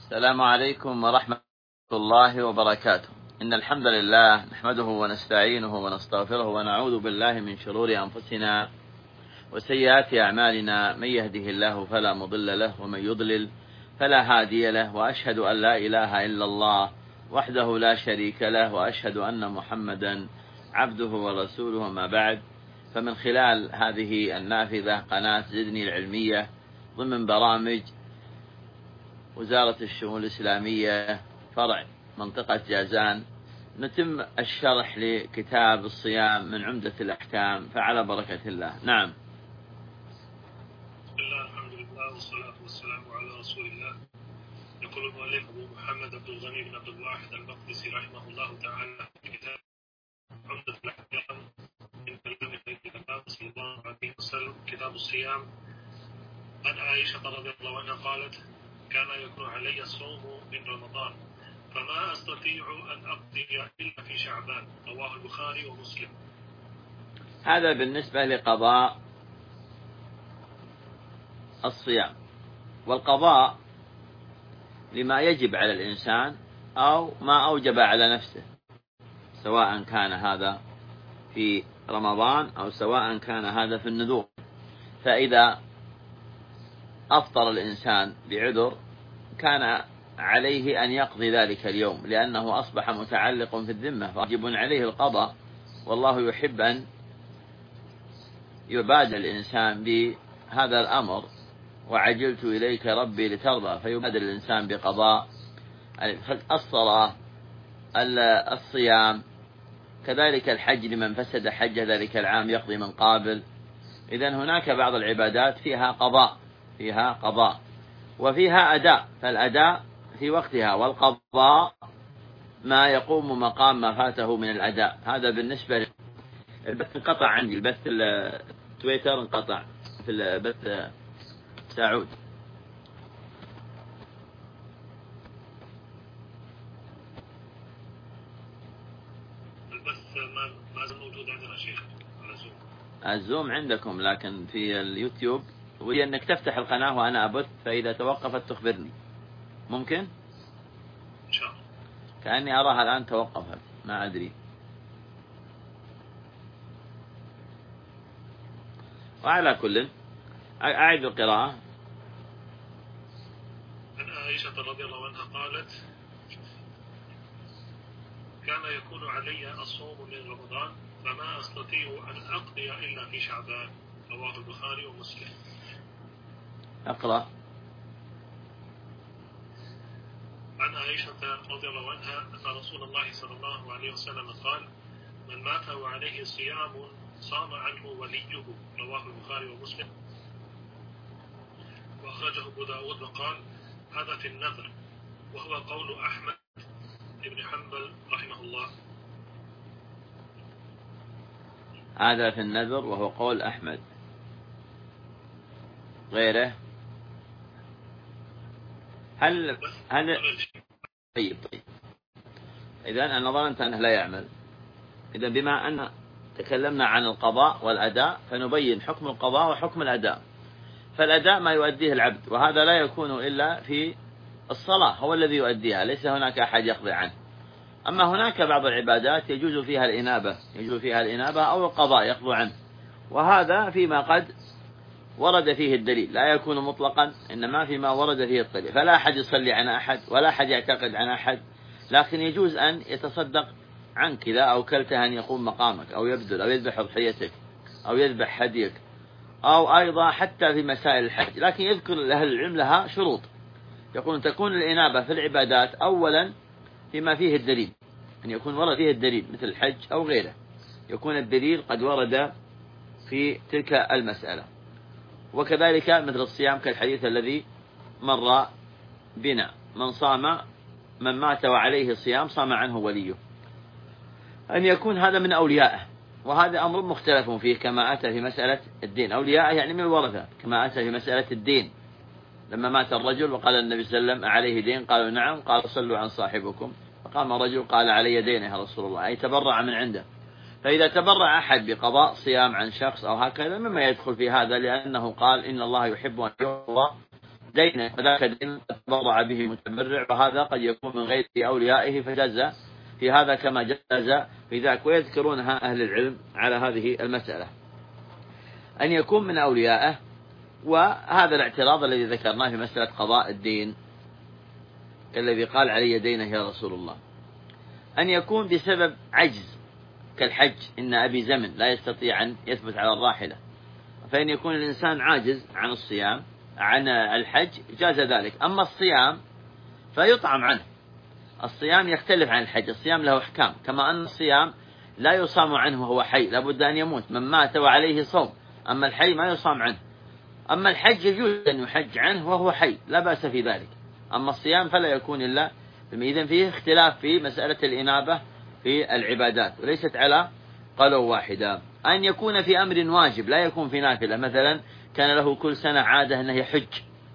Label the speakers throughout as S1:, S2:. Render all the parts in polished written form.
S1: السلام عليكم ورحمة الله وبركاته. إن الحمد لله نحمده ونستعينه ونستغفره ونعوذ بالله من شرور أنفسنا وسيئات أعمالنا، من يهده الله فلا مضل له ومن يضلل فلا هادي له، وأشهد أن لا إله إلا الله وحده لا شريك له، وأشهد أن محمدا عبده ورسوله. ما بعد، فمن خلال هذه النافذة قناة زدني العلمية ضمن برامج وزارة الشؤون الإسلامية فرع منطقة جازان نتم الشرح لكتاب الصيام من عمدة الأحكام، فعلى بركة الله. نعم.
S2: بسم الله، الحمد لله والصلاة والسلام على رسول الله. يقول المؤلف أبو محمد عبد الغني بن عبد الواحد المقدسي رحمه الله تعالى في كتاب عمدة الأحكام من كلام خير الأنام صلى الله عليه وسلم، كتاب الصيام. عن عائشة رضي الله عنها قالت: كان يكون علي الصوم من رمضان فما أستطيع أن أقضي إلا في شعبان، رواه البخاري ومسلم.
S1: هذا بالنسبة لقضاء الصيام، والقضاء لما يجب على الإنسان أو ما أوجب على نفسه، سواء كان هذا في رمضان أو سواء كان هذا في النذور. فإذا أفطر الإنسان بعذر كان عليه أن يقضي ذلك اليوم، لأنه أصبح متعلق في الذمة، فواجب عليه القضاء. والله يحب أن يبادر الإنسان بهذا الأمر: وعجلت إليك ربي لترضى، فيبادر الإنسان بقضاء الصلاة، الصيام، كذلك الحج لمن فسد حج ذلك العام يقضي من قابل. إذن هناك بعض العبادات فيها قضاء وفيها أداء، فالأداء في وقتها، والقضاء ما يقوم مقام ما فاته من الأداء. هذا بالنسبة البث انقطع عندي، البث التويتر انقطع في البث ساعود.
S2: البث ما زال موجود عندنا شيخ على زوم.
S1: الزوم عندكم، لكن في اليوتيوب ودي أنك تفتح القناة وأنا أبث، فإذا توقفت تخبرني. ممكن؟
S2: إن شاء الله.
S1: كأني أراها الآن توقفت، ما أدري. وعلى كل أعيد القراءة.
S2: عن عائشة رضي الله عنها قالت: كان يكون علي الصوم من رمضان فما أستطيع أن أقضي إلا في شعبان، رواه البخاري ومسلم.
S1: أقرأ.
S2: عن عائشة رضي الله عنها أن رسول الله صلى الله عليه وسلم قال: من مات وعليه صيام صام عنه وليه، رواه البخاري ومسلم. وأخرجه أبو داود وقال: هذا في النذر، وهو قول أحمد بن حنبل رحمه الله.
S1: هذا في النذر وهو قول أحمد. غيره؟ هل طيب إذن أنا ظننت أنه لا يعمل. إذن بما أن تكلمنا عن القضاء والأداء فنبين حكم القضاء وحكم الأداء. فالأداء ما يؤديه العبد، وهذا لا يكون إلا في الصلاة، هو الذي يؤديها، ليس هناك أحد يقضي عنه. أما هناك بعض العبادات يجوز فيها الإنابة أو القضاء يقضي عنه، وهذا فيما قد ورد فيه الدليل، لا يكون مطلقا، إنما فيما ورد فيه الدليل. فلا أحد يصلي عن أحد ولا أحد يعتقد عن أحد، لكن يجوز أن يتصدق عنك إذا أوكلته أن يقوم مقامك، أو يبذل، أو يذبح أضحيتك، أو يذبح هديك، أو أيضا حتى في مسائل الحج. لكن يذكر أهل العلم لها شروط، يقول تكون الإنابة في العبادات أولا فيما فيه الدليل، أن يكون ورد فيه الدليل مثل الحج أو غيره، يكون الدليل قد ورد في تلك المسألة. وكذلك مثل الصيام كالحديث الذي مر بنا: من مات وعليه صيام صام عنه وليه. أن يكون هذا من أوليائه، وهذا أمر مختلف فيه كما أتى في مسألة الدين. أوليائه يعني من الورثة، كما أتى في مسألة الدين لما مات الرجل وقال النبي صلى الله عليه وسلم: أعليه دين؟ قالوا نعم. قال: صلوا عن صاحبكم. فقام رجل قال: علي دين يا رسول الله، أي تبرع من عنده. فإذا تبرع أحد بقضاء صيام عن شخص أو هكذا مما يدخل في هذا، لأنه قال: إن الله يحب أن يقضى دينا وذاك دين قد تبرع به متبرع، وهذا قد يكون من غير أوليائه فجاز في هذا كما جاز في ذاك. ويذكرونها أهل العلم على هذه المسألة أن يكون من أوليائه. وهذا الاعتراض الذي ذكرناه في مسألة قضاء الدين الذي قال علي دينه يا رسول الله، أن يكون بسبب عجز كالحج، إن أبي زمن لا يستطيع أن يثبت على الراحلة، فإن يكون الإنسان عاجز عن الصيام عن الحج جاز ذلك. أما الصيام فيطعم عنه. الصيام يختلف عن الحج، الصيام له أحكام، كما أن الصيام لا يصام عنه وهو حي، لابد أن يموت من مات وعليه صوم، أما الحي ما يصام عنه. أما الحج يجوز أن يحج عنه وهو حي، لا بأس في ذلك. أما الصيام فلا يكون إلا. إذن فيه اختلاف في مسألة الإنابة في العبادات، وليست على قولة واحدة. أن يكون في أمر واجب لا يكون في نافلة، مثلا كان له كل سنة عادة أنه يحج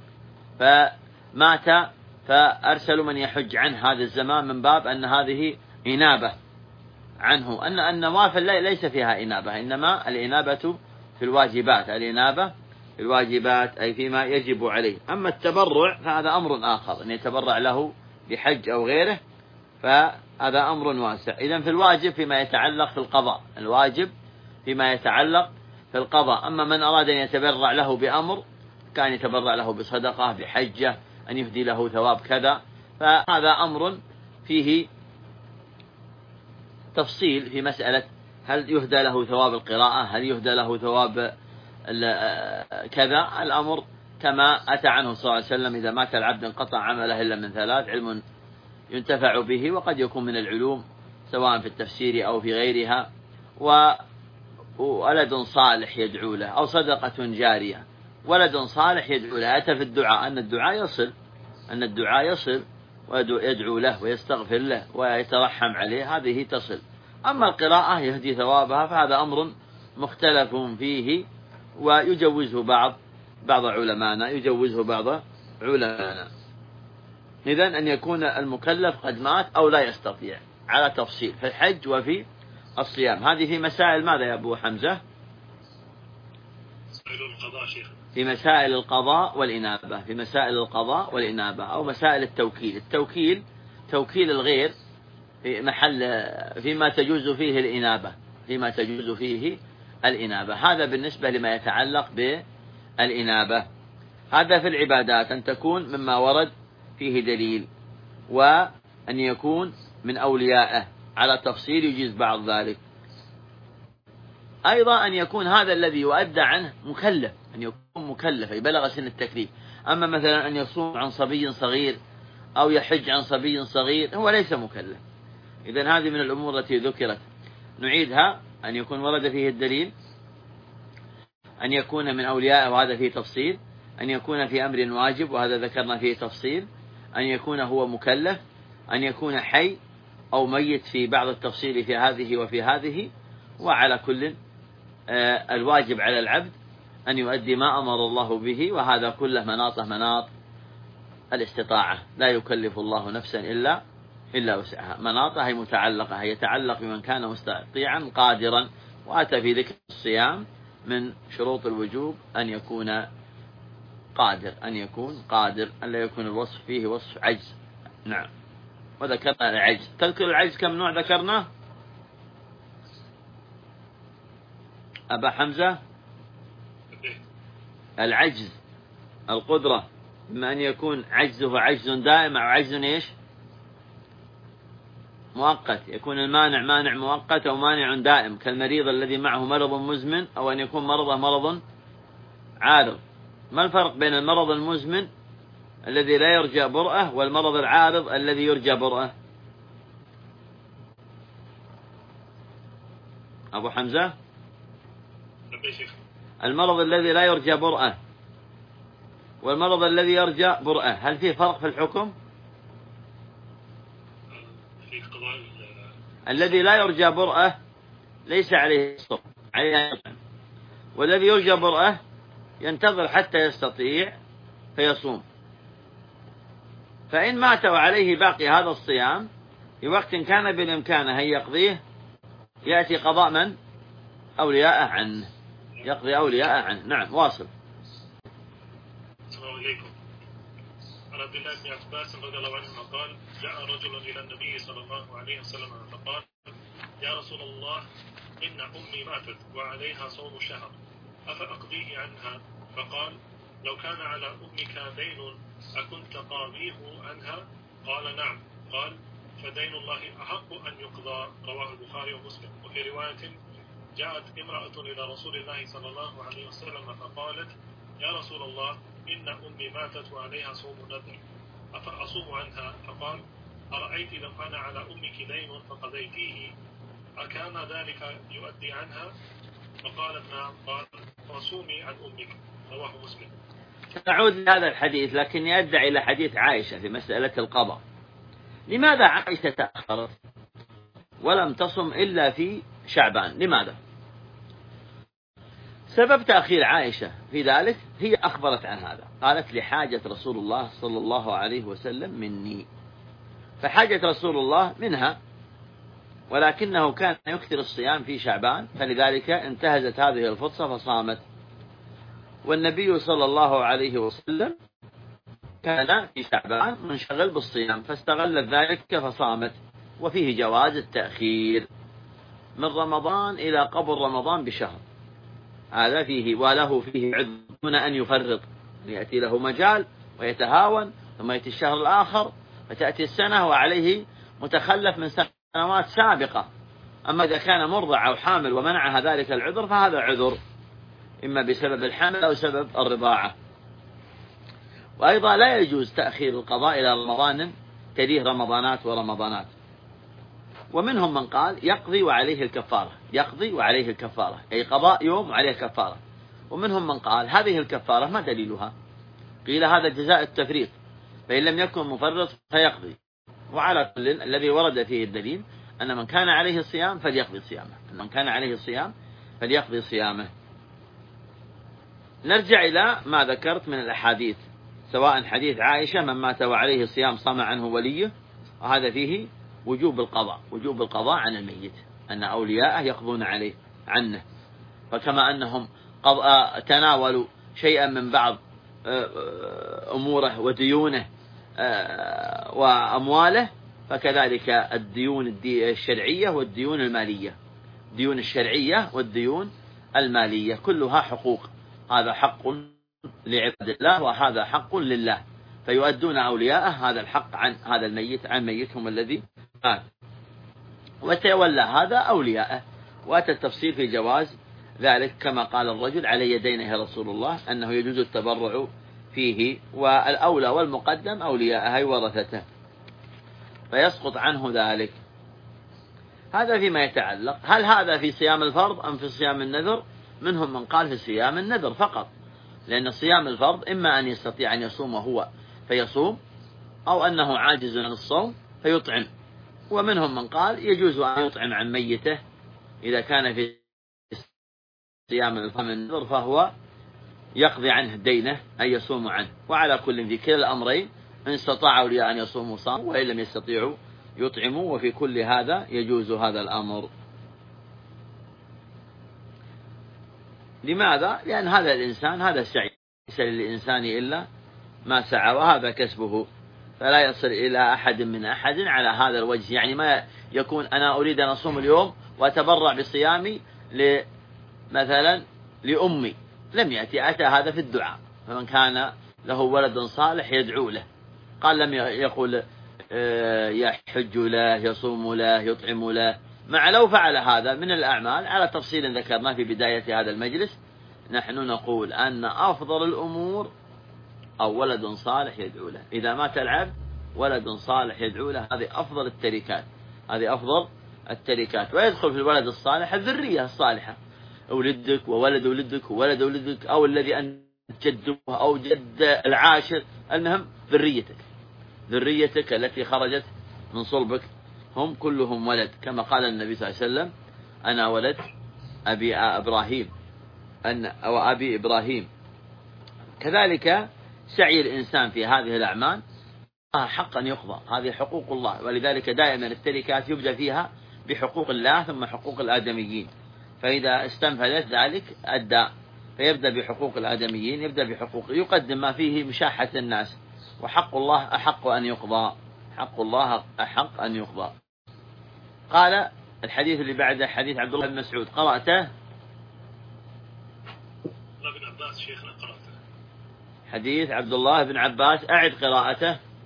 S1: فمات فأرسلوا من يحج عنه هذا الزمان، من باب أن هذه إنابة عنه، أن النوافل ليس فيها إنابة، إنما الإنابة في الواجبات، الإنابة في الواجبات أي فيما يجب عليه. أما التبرع فهذا أمر آخر، أن يتبرع له بحج أو غيره، فهذا أمر واسع. إذن في الواجب فيما يتعلق في القضاء، الواجب فيما يتعلق في القضاء. أما من أراد أن يتبرع له بأمر، كان يتبرع له بصدقة، بحجة، أن يهدي له ثواب كذا، فهذا أمر فيه تفصيل في مسألة هل يهدى له ثواب القراءة، هل يهدى له ثواب كذا. الأمر كما أتى عنه صلى الله عليه وسلم: إذا مات العبد انقطع عمله إلا من ثلاث: علم ينتفع به، وقد يكون من العلوم سواء في التفسير أو في غيرها، وولد صالح يدعو له، أو صدقة جارية. ولد صالح يدعو له، أتى في الدعاء أن الدعاء يصل ويدعو له ويستغفر له ويترحم عليه، هذه تصل. أما القراءة يهدي ثوابها فهذا أمر مختلف فيه، ويجوزه بعض علمانا. إذن أن يكون المكلف قد مات أو لا يستطيع، على تفصيل في الحج وفي الصيام. هذه في مسائل ماذا يا أبو حمزة؟ في مسائل القضاء والإنابة، أو مسائل التوكيل، توكيل الغير في محل فيما تجوز فيه الإنابة. هذا بالنسبة لما يتعلق بالإنابة. هذا في العبادات، أن تكون مما ورد فيه دليل، وأن يكون من أوليائه على تفصيل يجيز بعض ذلك. أيضا أن يكون هذا الذي يؤدى عنه مكلف، أن يكون مكلف يبلغ سن التكليف. أما مثلا أن يصوم عن صبي صغير أو يحج عن صبي صغير هو ليس مكلف. إذن هذه من الأمور التي ذكرت نعيدها: أن يكون ورد فيه الدليل، أن يكون من أوليائه وهذا فيه تفصيل، أن يكون في أمر واجب وهذا ذكرنا فيه تفصيل، أن يكون هو مكلف، أن يكون حي أو ميت في بعض التفصيل في هذه وفي هذه. وعلى كل الواجب على العبد أن يؤدي ما أمر الله به، وهذا كله مناط الاستطاعة، لا يكلف الله نفسا إلا وسعها. مناطها هي متعلقة، هي يتعلق بمن كان مستطيعا قادرا. وأتى في ذكر الصيام من شروط الوجوب أن يكون قادر، أن لا يكون الوصف فيه وصف عجز. نعم. وذكرنا العجز. تذكر العجز كم نوع ذكرناه أبا حمزة؟ العجز القدرة، بما أن يكون عجزه عجز دائم أو عجز إيش؟ مؤقت. يكون المانع مانع مؤقت أو مانع دائم، كالمريض الذي معه مرض مزمن، أو أن يكون مرضه مرض عارض. ما الفرق بين المرض المزمن الذي لا يرجى برأه والمرض العارض الذي يرجى برأه؟ أبو حمزة، المرض الذي لا يرجى برأه والمرض الذي يرجى برأه، هل فيه فرق في الحكم؟ الذي لا يرجى برأه ليس عليه الصوم، والذي يرجى برأه ينتظر حتى يستطيع فيصوم. فإن مات وعليه باقي هذا الصيام في وقت كان بالإمكان أن يقضيه، يأتي قضاء من؟ أولياءه عنه، يقضي أولياءه عنه. نعم، واصل.
S2: السلام عليكم. عن عبد الله بن عباس رضي الله عنهما قال جاء رجل إلى النبي صلى الله عليه وسلم فقال يا رسول الله إن أمي ماتت وعليها صوم شهر أفأقضيه عنها؟ فقال لو كان على أمك دين أكنت قاضيه عنها؟ قال نعم. قال فدين الله أحق أن يقضى. رواه البخاري ومسلم. وفي رواية جاءت امرأة إلى رسول الله صلى الله عليه وسلم فقالت يا رسول الله إن أمي ماتت وعليها صوم نذر أفأصوم عنها؟ فقال أرأيت لو كان على أمك دين فقضيتيه أكان ذلك يؤدي عنها؟ فقالت نعم. قال فصومي عن أمك. رواه مسلم.
S1: نعود لهذا الحديث، لكني أدعي إلى حديث عائشة في مسألة القضاء. لماذا عائشة تأخرت ولم تصم إلا في شعبان؟ لماذا؟ سبب تأخير عائشة في ذلك هي أخبرت عن هذا، قالت لحاجة رسول الله صلى الله عليه وسلم مني، فحاجة رسول الله منها، ولكنه كان يكثر الصيام في شعبان، فلذلك انتهزت هذه الفرصة فصامت. والنبي صلى الله عليه وسلم كان في شعبان منشغل بالصيام فاستغلت ذلك فصامت. وفيه جواز التأخير من رمضان إلى قبل رمضان بشهر، هذا فيه، وله فيه عذر دون أن يفرط، يأتي له مجال ويتهاون ثم يأتي الشهر الآخر فتأتي السنة وعليه متخلف من سنوات سابقة. أما إذا كان مرضع أو حامل ومنعها ذلك العذر فهذا عذر إما بسبب الحمل أو سبب الرضاعة. وأيضا لا يجوز تأخير القضاء إلى رمضان تليه رمضانات ورمضانات. ومنهم من قال يقضي وعليه الكفارة، يقضي وعليه الكفارة، أي قضاء يوم وعليه كفارة. ومنهم من قال هذه الكفارة ما دليلها؟ قيل هذا جزاء التفريط، فإن لم يكن مفرط فيقضي. وعلى كل الذي ورد فيه الدليل أن من كان عليه الصيام فليقضي صيامه، من كان عليه الصيام فليقضي صيامه. نرجع إلى ما ذكرت من الأحاديث، سواء حديث عائشة من مات وعليه الصيام صام عنه وليه، وهذا فيه وجوب القضاء، وجوب القضاء عن الميت، أن أولياءه يقضون عليه عنه. فكما أنهم تناولوا شيئا من بعض أموره وديونه وأمواله، فكذلك الديون الشرعية والديون المالية، الديون الشرعية والديون المالية كلها حقوق، هذا حق لعباد الله وهذا حق لله، فيؤدون أولياءه هذا الحق عن هذا الميت، عن ميتهم الذي مات، وتولى هذا أولياءه. وأتى التفصيل في جواز ذلك كما قال الرجل علي دينه يا رسول الله، أنه يجوز التبرع فيه، والأولى والمقدم أولياءه ورثته، فيسقط عنه ذلك. هذا فيما يتعلق هل هذا في صيام الفرض أم في صيام النذر؟ منهم من قال في صيام النذر فقط، لأن صيام الفرض إما أن يستطيع أن يصوم هو فيصوم، أو أنه عاجز عن الصوم فيطعم. ومنهم من قال يجوز أن يطعم عن ميته إذا كان في صيام النذر، فهو يقضي عنه دينه أي يصوم عنه. وعلى كل في كلا الأمرين إن استطاعوا أن يصوموا صاموا، وإن لم يستطيعوا يطعموا، وفي كل هذا يجوز هذا الأمر. لماذا؟ لأن هذا الإنسان هذا السعي، ليس للإنسان إلا ما سعى وهذا كسبه، فلا يصل إلى أحد من أحد على هذا الوجه. يعني ما يكون أنا أريد أن أصوم اليوم وأتبرع بصيامي مثلا لأمي، لم يأتي، أتى هذا في الدعاء، فمن كان له ولد صالح يدعو له، قال لم يقول يحج له يصوم له يطعم له، مع لو فعل هذا من الأعمال على تفصيل ذكرناه في بداية هذا المجلس. نحن نقول أن أفضل الأمور أو ولد صالح يدعو له، إذا مات العبد ولد صالح يدعو له، هذه أفضل التركات، هذه أفضل التركات. ويدخل في الولد الصالح الذرية الصالحة، ولدك وولد ولدك وولد ولدك، أو الذي أنت جده أو جد العاشر، المهم ذريتك التي خرجت من صلبك هم كلهم ولد، كما قال النبي صلى الله عليه وسلم أنا ولد أبي إبراهيم أو أبي إبراهيم. كذلك سعي الإنسان في هذه الأعمال حقا يقضى، هذه حقوق الله، ولذلك دائما التركات يبدأ فيها بحقوق الله ثم حقوق الآدميين، فإذا استنفذت ذلك أدى، فيبدأ بحقوق الآدميين، يبدأ بحقوق، يقدم ما فيه مشاحة الناس وحق الله أحق أن يقضى، حق الله أحق أن يقضى. قال الحديث اللي بعده حديث عبد الله بن مسعود، قرأته؟
S2: ابن عباس شيخنا قرأته.
S1: حديث عبد الله بن عباس، أعد قراءته.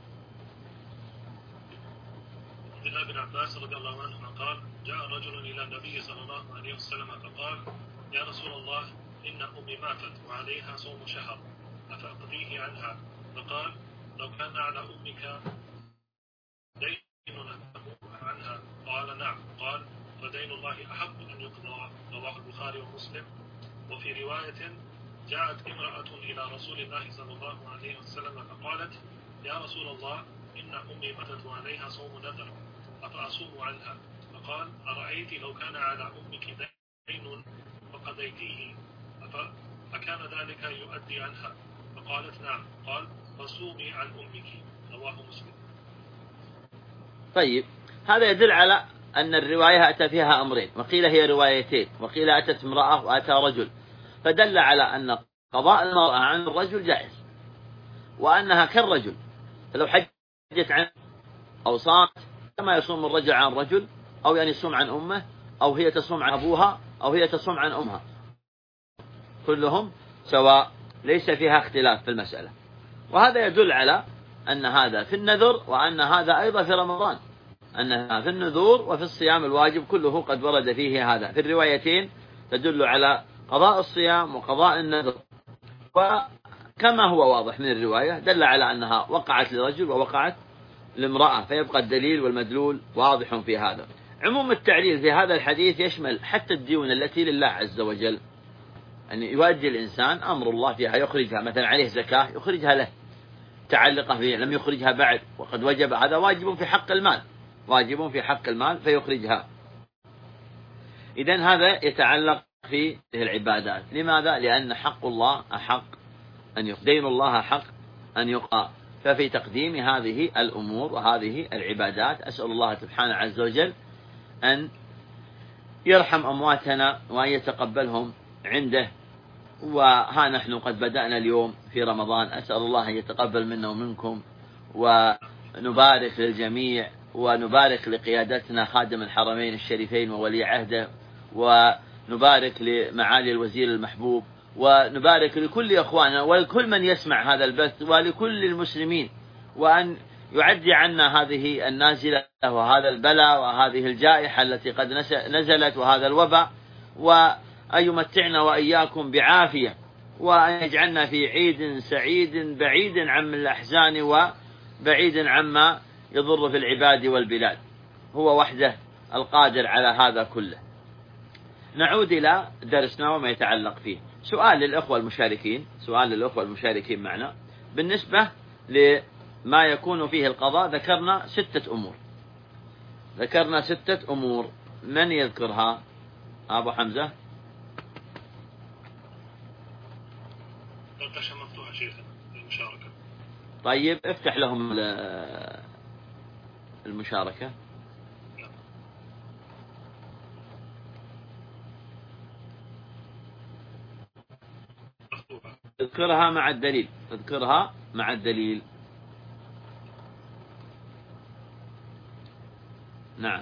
S2: عبد الله بن عباس رضي الله عنهما قال: جاء رجل إلى النبي صلى الله عليه وسلم فقال: يا رسول الله، إن أمي ماتت وعليها صوم شهر، أفأقضيه عنها؟ فقال: لو كان على أمك دين عنها؟ قال: نعم. قال: فدين الله أحق أن يقضى. رواه البخاري ومسلم. وفي رواية: جاءت امرأة إلى رسول الله صلى الله عليه وسلم فقالت: يا رسول الله، إن أمي ماتت وعليها صوم نذر، أفأصوم عنها؟ فقال: أرأيت لو كان على أمك دين فقضيتيه أكان ذلك يؤدي عنها؟ فقالت: نعم. قال: فصومي عن أمك. رواه مسلم.
S1: طيب، هذا يدل على أن الرواية أتى فيها أمرين، وقيل هي روايتين، وقيل أتت امرأة وأتى رجل، فدل على أن قضاء المرأة عن الرجل جائز، وأنها كالرجل، فلو حجت عنه أو صامت كما يصوم الرجل عن الرجل، أو يعني يصوم عن أمه، أو هي تصوم عن أبوها، أو هي تصوم عن أمها، كلهم سواء، ليس فيها اختلاف في المسألة. وهذا يدل على أن هذا في النذر، وأن هذا أيضا في رمضان، أنها في النذور وفي الصيام الواجب كله قد ورد فيه هذا. في الروايتين تدل على قضاء الصيام وقضاء النذر، وكما هو واضح من الرواية دل على أنها وقعت لرجل ووقعت لامرأة، فيبقى الدليل والمدلول واضح في هذا. عموم التعليل في هذا الحديث يشمل حتى الديون التي لله عز وجل، أن يؤدي الإنسان أمر الله فيها، يخرجها، مثلا عليه زكاة يخرجها له، تعلقه به لم يخرجها بعد وقد وجب، هذا واجب في حق المال، واجب في حق المال فيخرجها. إذن هذا يتعلق في العبادات. لماذا؟ لأن حق الله أحق أن يقضى، دين الله حق أن يقضى، ففي تقديم هذه الأمور وهذه العبادات أسأل الله سبحانه عز وجل أن يرحم أمواتنا وأن يتقبلهم عنده. وها نحن قد بدأنا اليوم في رمضان، أسأل الله أن يتقبل منا ومنكم، ونبارك للجميع، ونبارك لقيادتنا خادم الحرمين الشريفين وولي عهده، ونبارك لمعالي الوزير المحبوب، ونبارك لكل أخواننا ولكل من يسمع هذا البث ولكل المسلمين، وأن يعدي عنا هذه النازلة وهذا البلاء وهذه الجائحة التي قد نزلت وهذا الوباء، وأن يمتعنا وإياكم بعافية، وأن يجعلنا في عيد سعيد بعيد عن الأحزان وبعيد عما يضر في العباد والبلاد. هو وحده القادر على هذا كله. نعود إلى درسنا وما يتعلق فيه. سؤال للأخوة المشاركين معنا بالنسبة لما يكون فيه القضاء. ذكرنا 6 أمور، من يذكرها؟ أبو حمزة. طيب افتح لهم المشاركة. اذكرها مع الدليل. نعم.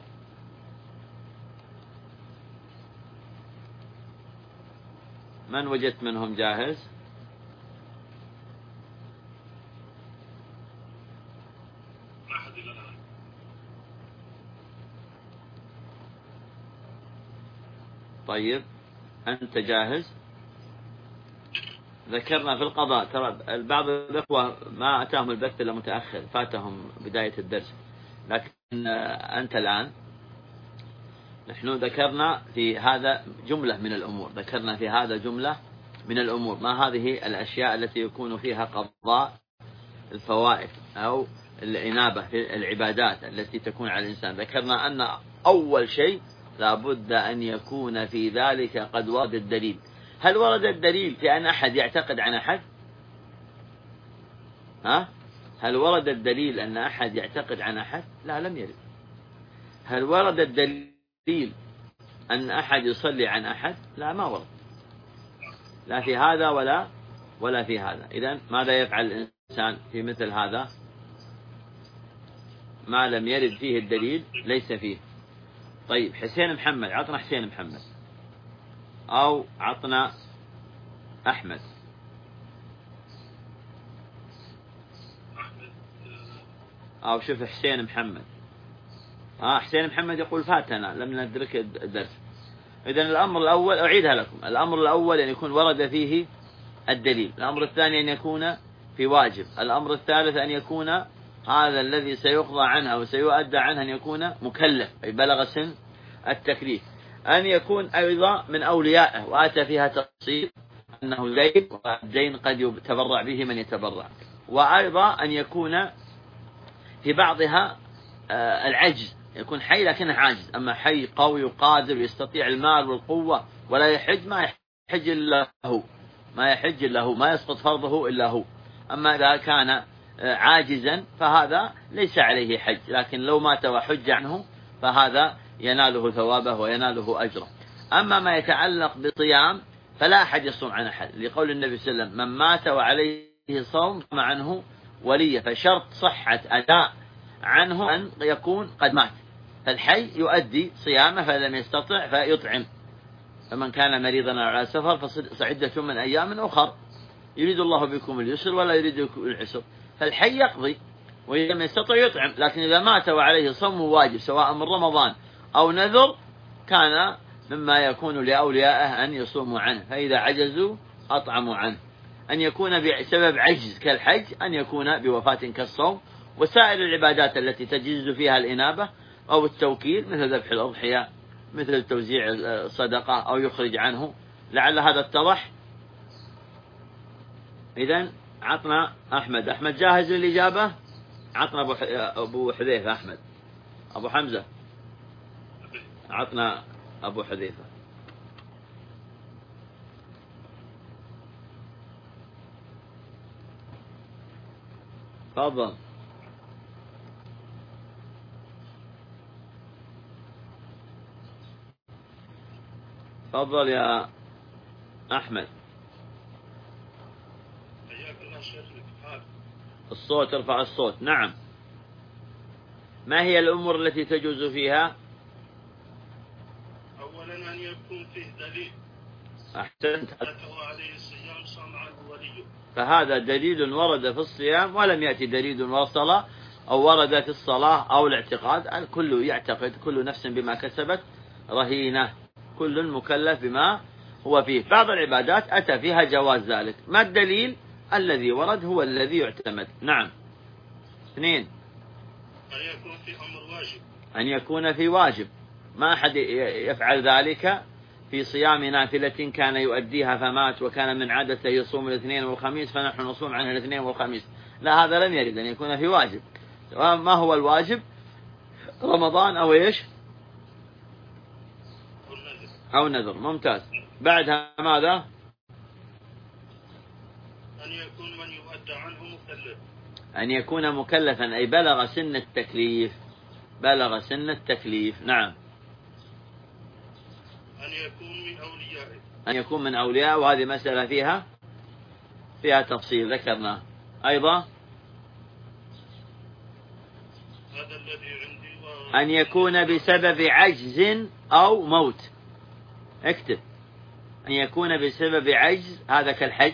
S1: من وجدت منهم جاهز؟ طيب أنت جاهز؟ ذكرنا في القضاء، ترى بعض الأخوة ما أتاهم البث إلا متأخر، فاتهم بداية الدرس، لكن أنت الآن، نحن ذكرنا في هذا جملة من الأمور، ما هذه الأشياء التي يكون فيها قضاء الفوائد أو الإنابة في العبادات التي تكون على الإنسان. ذكرنا أن أول شيء لابد أن يكون في ذلك قد ورد الدليل. هل ورد الدليل في أن أحد يعتقد عن أحد؟ هل ورد الدليل أن أحد يعتقد عن أحد؟ لا، لم يرد. هل ورد الدليل أن أحد يصلي عن أحد؟ لا، ما ورد، لا في هذا ولا في هذا. إذن ماذا يفعل الإنسان في مثل هذا ما لم يرد فيه الدليل ليس فيه. طيب حسين محمد، عطنا حسين محمد، أو عطنا أحمد. أو شوف حسين محمد. حسين محمد يقول فاتنا لم ندرك الدرس. إذن الأمر الأول أعيدها لكم. الأمر الأول أن يكون ورد فيه الدليل. الأمر الثاني أن يكون في واجب. الأمر الثالث أن يكون هذا الذي سيقضى عنه أو سيؤدى عنه أن يكون مكلف أي بلغ سن التكليف. أن يكون أيضا من أوليائه، وآتى فيها تفصيل أنه دين، والدين قد يتبرع به من يتبرع. وأيضا أن يكون في بعضها العجز، يكون حي لكنه عاجز. أما حي قوي وقادر يستطيع المال والقوة ولا يحج، ما يحج إلا هو، ما يحج إلا هو، ما يسقط فرضه إلا هو. أما إذا كان عاجزا فهذا ليس عليه حج، لكن لو مات وحج عنه فهذا يناله ثوابه ويناله أجره. أما ما يتعلق بصيام فلا أحد يصوم عن أحد، لقول النبي صلى الله عليه وسلم: من مات وعليه صوم صام عنه وليه. فشرط صحة أداء عنه أن يكون قد مات. فالحي يؤدي صيامه، فلم يستطع فيطعم. فمن كان مريضا على سفر فعدة من أيام أخر، يريد الله بكم اليسر ولا يريد بكم العسر. فالحي يقضي، وإذا لم يستطع يطعم. لكن إذا مات وعليه صوم واجب سواء من رمضان أو نذر كان مما يكون لأوليائه أن يصوموا عنه، فإذا عجزوا أطعموا عنه. أن يكون بسبب عجز كالحج، أن يكون بوفاة كالصوم. وسائر العبادات التي تجوز فيها الإنابة أو التوكيل، مثل ذبح الأضحية، مثل توزيع الصدقة أو يخرج عنه. لعل هذا اتضح. إذن عطنا أحمد. أحمد جاهز للإجابة؟ عطنا أبو حذيفة. أحمد. أبو حمزة عطنا أبو حذيفة. تفضل. تفضل يا أحمد. الصوت، ارفع الصوت. نعم. ما هي الأمور التي تجوز فيها؟
S2: أولا أن يكون فيه دليل.
S1: أحسنت.
S2: عليه الصيام صام عنه وليه.
S1: فهذا دليل ورد في الصيام، ولم يأتي دليل وصل أو ورد في الصلاة أو الاعتقاد. الكل يعتقد، كل نفس بما كسبت رهينة، كل مكلف بما هو فيه. بعض العبادات أتى فيها جواز ذلك. ما الدليل؟ الذي ورد هو الذي يعتمد. نعم. 2.
S2: أن يكون في أمر واجب.
S1: أن يكون في واجب. ما أحد يفعل ذلك في صيام نافلة كان يؤديها فمات، وكان من عادته يصوم الاثنين والخميس فنحن نصوم عنه الاثنين والخميس. لا، هذا لم يرد. أن يكون في واجب. ما هو الواجب؟ رمضان أو إيش؟ أو نذر. ممتاز. بعدها ماذا؟
S2: أن يكون من يؤدى عنه مكلف.
S1: أن يكون مكلفا أي بلغ سن التكليف. بلغ سن التكليف. نعم.
S2: أن يكون من أوليائه.
S1: أن يكون من أولياء، وهذه مسألة فيها تفصيل ذكرنا أيضا.
S2: هذا الذي عندي
S1: أن يكون بسبب عجز أو موت. اكتب. أن يكون بسبب عجز، هذا كالحج،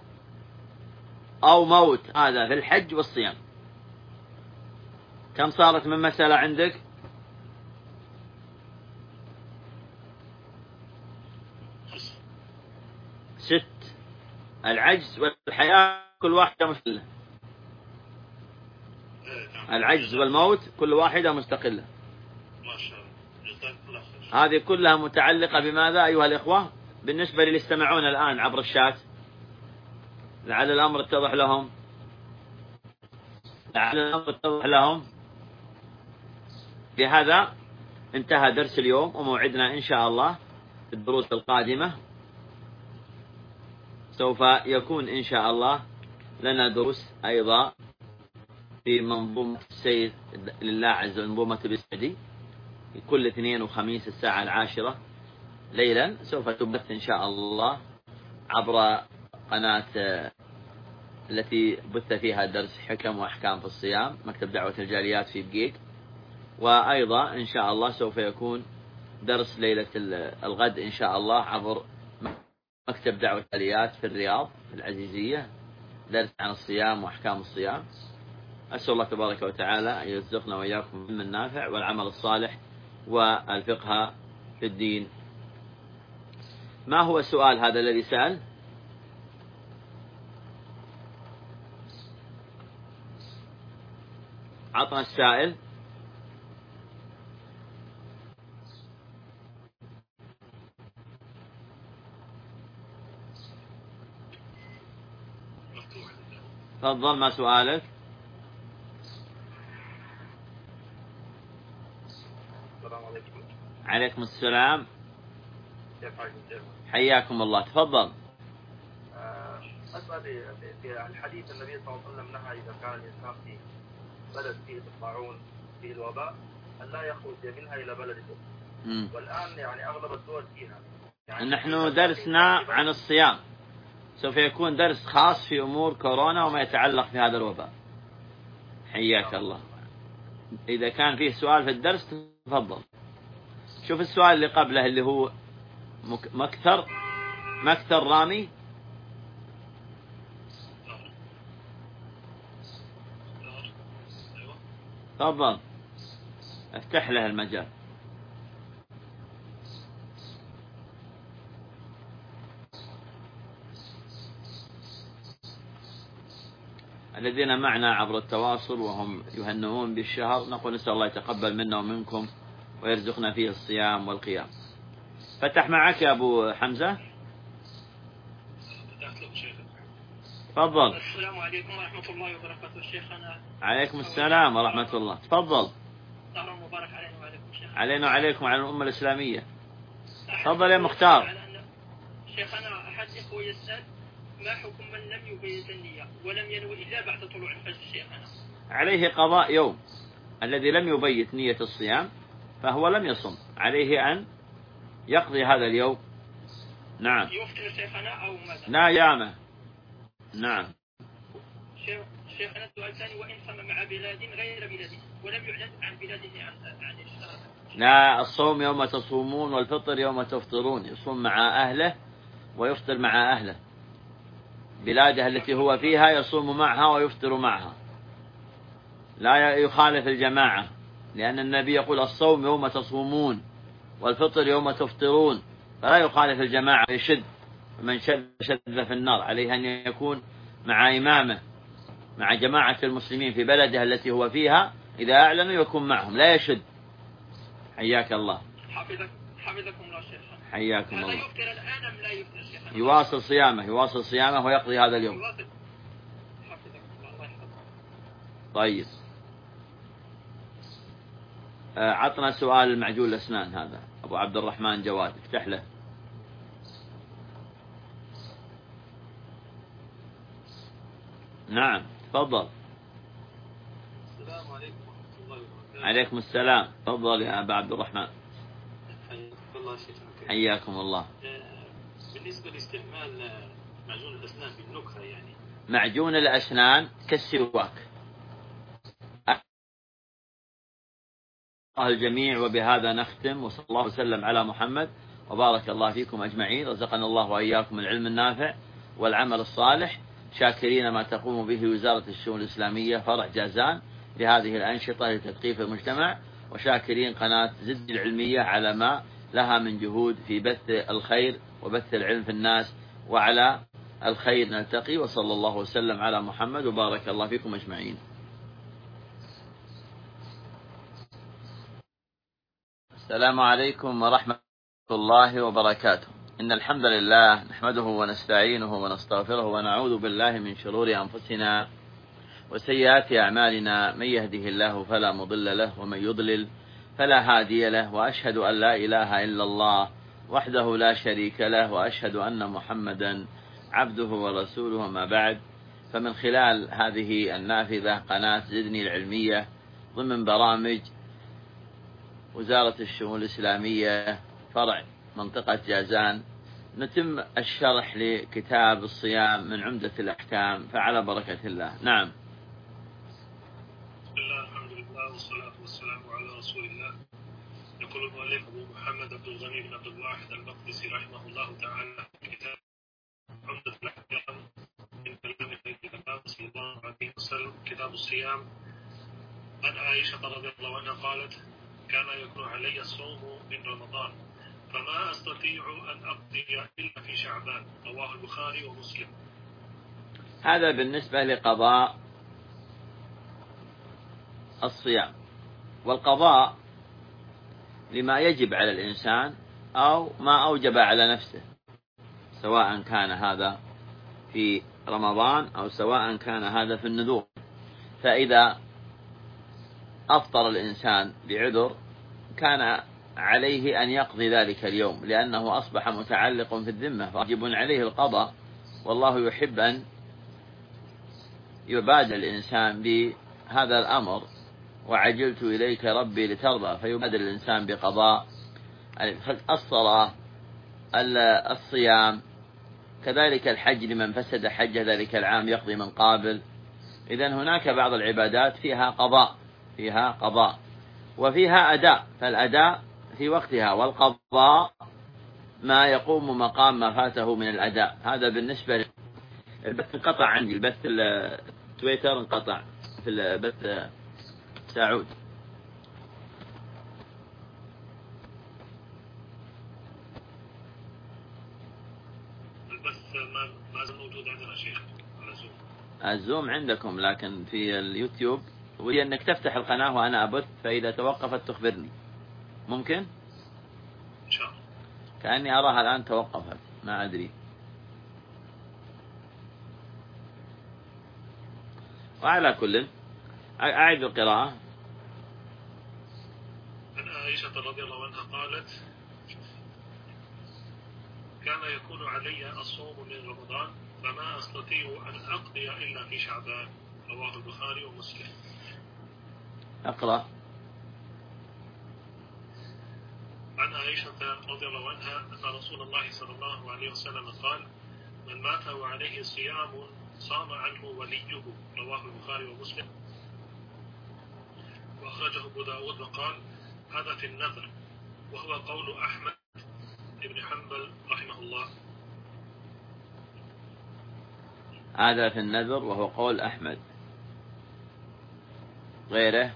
S1: أو موت، هذا في الحج والصيام. كم صارت من مسألة عندك؟ 6. العجز والحياة كل واحدة مستقلة. العجز والموت كل واحدة مستقلة.
S2: ما شاء الله.
S1: هذه كلها متعلقة بماذا أيها الإخوة؟ بالنسبة للي يستمعون الآن عبر الشات، لعل الأمر اتضح لهم. لعل الأمر اتضح لهم. بهذا انتهى درس اليوم، وموعدنا إن شاء الله في الدروس القادمة سوف يكون إن شاء الله لنا دروس أيضا في منظومة السير لله عز وجل، منظومة بالسعدي، كل اثنين وخميس الساعة 10 ليلا. سوف تبث إن شاء الله عبر قناة التي بث فيها درس حكم وأحكام في الصيام، مكتب دعوة الجاليات في بقيق. وأيضا إن شاء الله سوف يكون درس ليلة الغد إن شاء الله عبر مكتب دعوة الجاليات في الرياض في العزيزية، درس عن الصيام وأحكام الصيام. أسأل الله تبارك وتعالى أن يرزقنا وإياكم العلم النافع والعمل الصالح والفقه في الدين. ما هو السؤال هذا الذي سأل؟ عطنا السائل. تفضل، ما سؤالك؟
S3: السلام عليكم.
S1: عليكم السلام.
S3: كيف حالكم شيخ؟
S1: حياكم الله، تفضل.
S3: أسأل في الحديث النبي صلى الله عليه وسلم نهى إذا كان الإنسان في بلد فيه الطاعون فيه الوباء أن لا يخرج منها إلى بلده. والآن يعني أغلب الدول فيها. يعني
S1: نحن درسنا عن الصيام، سوف يكون درس خاص في أمور كورونا وما يتعلق في هذا الوباء. حياك الله. إذا كان فيه سؤال في الدرس تفضل. شوف السؤال اللي قبله اللي هو مكثر رامي. تفضل، افتح له المجال. الذين معنا عبر التواصل وهم يهنئون بالشهر، نقول نسأل الله يتقبل منا ومنكم ويرزقنا فيه الصيام والقيام. فتح معك يا أبو حمزة. تفضل.
S4: السلام عليكم ورحمة الله وبركاته شيخنا.
S1: عليكم السلام ورحمة الله. تفضل.
S4: شهر مبارك علينا وعليكم شيخنا.
S1: علينا وعليكم وعلى الأمة الإسلامية. تفضل يا مختار.
S4: شيخنا أحد إخوة يسأل ما حكم من لم يبيت النية ولم ينوي إلا بعد طلوع الفجر شيخنا؟
S1: عليه قضاء يوم. الذي لم يبيت نية الصيام فهو لم يصم، عليه أن يقضي هذا اليوم. نعم.
S4: يفطر شيخنا أو ماذا؟
S1: لا يامه. نعم.
S4: شيخنا السؤال الثاني، وإن صام مع بلاد غير بلاده ولم يعلن عن بلاده عن الشرع؟
S1: لا، الصوم يوم تصومون والفطر يوم تفطرون. يصوم مع أهله ويفطر مع أهله. بلاده التي هو فيها يصوم معها ويفطر معها، لا يخالف الجماعة، لأن النبي يقول الصوم يوم تصومون والفطر يوم تفطرون، فلا يخالف الجماعة يشد. من شد في النار. عليه أن يكون مع إمامه مع جماعة المسلمين في بلده التي هو فيها، إذا أعلنوا يكون معهم لا يشد. حياك الله.
S4: حفظكم الله شيخ.
S1: حياكم الله.
S4: هذا يفطر الآن أم لا يفطر شيخ؟
S1: يواصل صيامه ويقضي هذا اليوم.
S4: حفظكم الله يحفظكم.
S1: طيب، عطنا سؤال المعجون الأسنان هذا أبو عبد الرحمن جواد، افتح له. نعم تفضل.
S3: السلام عليكم ورحمة الله وبركاته.
S1: عليكم السلام. تفضل يا أبا عبد الرحمن.
S3: حياكم الله شيخنا.
S1: حياكم الله.
S3: بالنسبة لاستعمال معجون الأسنان بالنكهة، يعني
S1: معجون الأسنان كالسواك. الله الجميع، وبهذا نختم، وصلى الله وسلم على محمد وبارك الله فيكم أجمعين. رزقنا الله وإياكم العلم النافع والعمل الصالح، شاكرين ما تقوم به وزارة الشؤون الإسلامية فرع جازان لهذه الأنشطة لتثقيف المجتمع، وشاكرين قناة زد العلمية على ما لها من جهود في بث الخير وبث العلم في الناس، وعلى الخير نلتقي. وصلى الله وسلم على محمد وبارك الله فيكم أجمعين. السلام عليكم ورحمة الله وبركاته. إن الحمد لله نحمده ونستعينه ونستغفره ونعوذ بالله من شرور أنفسنا وسيئات أعمالنا. من يهده الله فلا مضل له ومن يضلل فلا هادي له، وأشهد أن لا إله إلا الله وحده لا شريك له، وأشهد أن محمدا عبده ورسوله. ما بعد، فمن خلال هذه النافذة قناة زدني العلمية ضمن برامج وزارة الشؤون الإسلامية فرع منطقة جازان، نتم الشرح لكتاب الصيام من عمدة الأحكام، فعلى بركة الله. نعم.
S2: بسم الله، الحمد لله، والصلاة والسلام على رسول الله. يقول المؤلف أبو محمد عبد الغني بن عبد الواحد المقدسي رحمه الله تعالى في كتاب عمدة الأحكام من كلام النبي صلى الله عليه وسلم كتاب الصيام، عن عائشة رضي الله عنها قالت: كان يكون علي الصوم من رمضان فما أستطيع أن أقضي إلا في شعبان، رواه البخاري ومسلم.
S1: هذا بالنسبة لقضاء الصيام، والقضاء لما يجب على الإنسان أو ما أوجب على نفسه، سواء كان هذا في رمضان أو سواء كان هذا في النذور. فإذا أفطر الإنسان بعذر كان عليه أن يقضي ذلك اليوم، لأنه أصبح متعلق في الذمة، فواجب عليه القضاء. والله يحب أن يبادر الإنسان بهذا الأمر: وعجلت إليك ربي لترضى، فيبادر الإنسان بقضاء الصلاة، الصيام، كذلك الحج لمن فسد حج ذلك العام يقضي من قابل. إذن هناك بعض العبادات فيها قضاء وفيها أداء، فالأداء في وقتها، والقضاء ما يقوم مقام ما فاته من الأداء. هذا بالنسبة البث انقطع عندي، البث التويتر انقطع في البث سعود.
S2: البث ما زال موجود عندنا شيخ على زوم.
S1: الزوم عندكم، لكن في اليوتيوب ودي أنك تفتح القناة وأنا أبث، فإذا توقفت تخبرني. ممكن؟
S2: إن شاء الله.
S1: كأني أراها الآن توقفت، ما أدري. وعلى كل أعيد القراءة.
S2: عن عائشة رضي الله عنها قالت: كان يكون علي الصوم من رمضان فما أستطيع أن أقضي إلا في شعبان، رواه البخاري ومسلم.
S1: أقرأ.
S2: عن عائشة رضي الله عنها أن رسول الله صلى الله عليه وسلم قال: من مات وعليه صيام صام عنه وليه، رواه البخاري ومسلم. وأخرجه أبو داود وقال: هذا في النذر، وهو قول أحمد بن حنبل رحمه الله.
S1: هذا في النذر وهو قول أحمد. غيره؟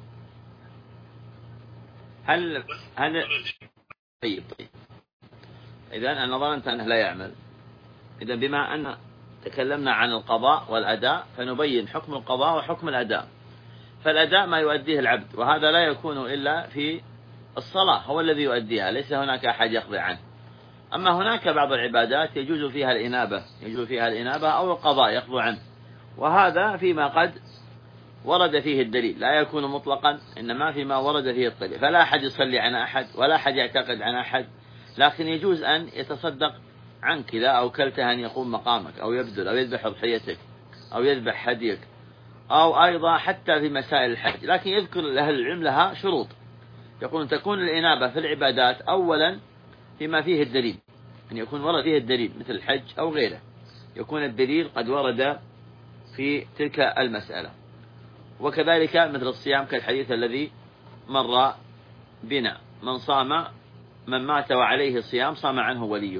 S1: هل طيب إذن أنا ظننت أنه لا يعمل. إذن بما أن تكلمنا عن القضاء والأداء فنبين حكم القضاء وحكم الأداء. فالأداء ما يؤديه العبد، وهذا لا يكون إلا في الصلاة، هو الذي يؤديها، ليس هناك أحد يقضي عنه. أما هناك بعض العبادات يجوز فيها الإنابة أو القضاء يقضي عنه، وهذا فيما قد ورد فيه الدليل، لا يكون مطلقا، إنما فيما ورد فيه الدليل. فلا أحد يصلي عن أحد ولا أحد يعتقد عن أحد، لكن يجوز أن يتصدق عنك إذا أوكلته أن يقوم مقامك، أو يبذل، أو يذبح أضحيتك، أو يذبح هديك، أو أيضا حتى في مسائل الحج. لكن يذكر أهل العلم لها شروط، يقول تكون الإنابة في العبادات أولا فيما فيه الدليل، أن يكون ورد فيه الدليل مثل الحج أو غيره، يكون الدليل قد ورد في تلك المسألة. وكذلك مثل الصيام كالحديث الذي مر بنا: من مات وعليه صيام صام عنه وليه.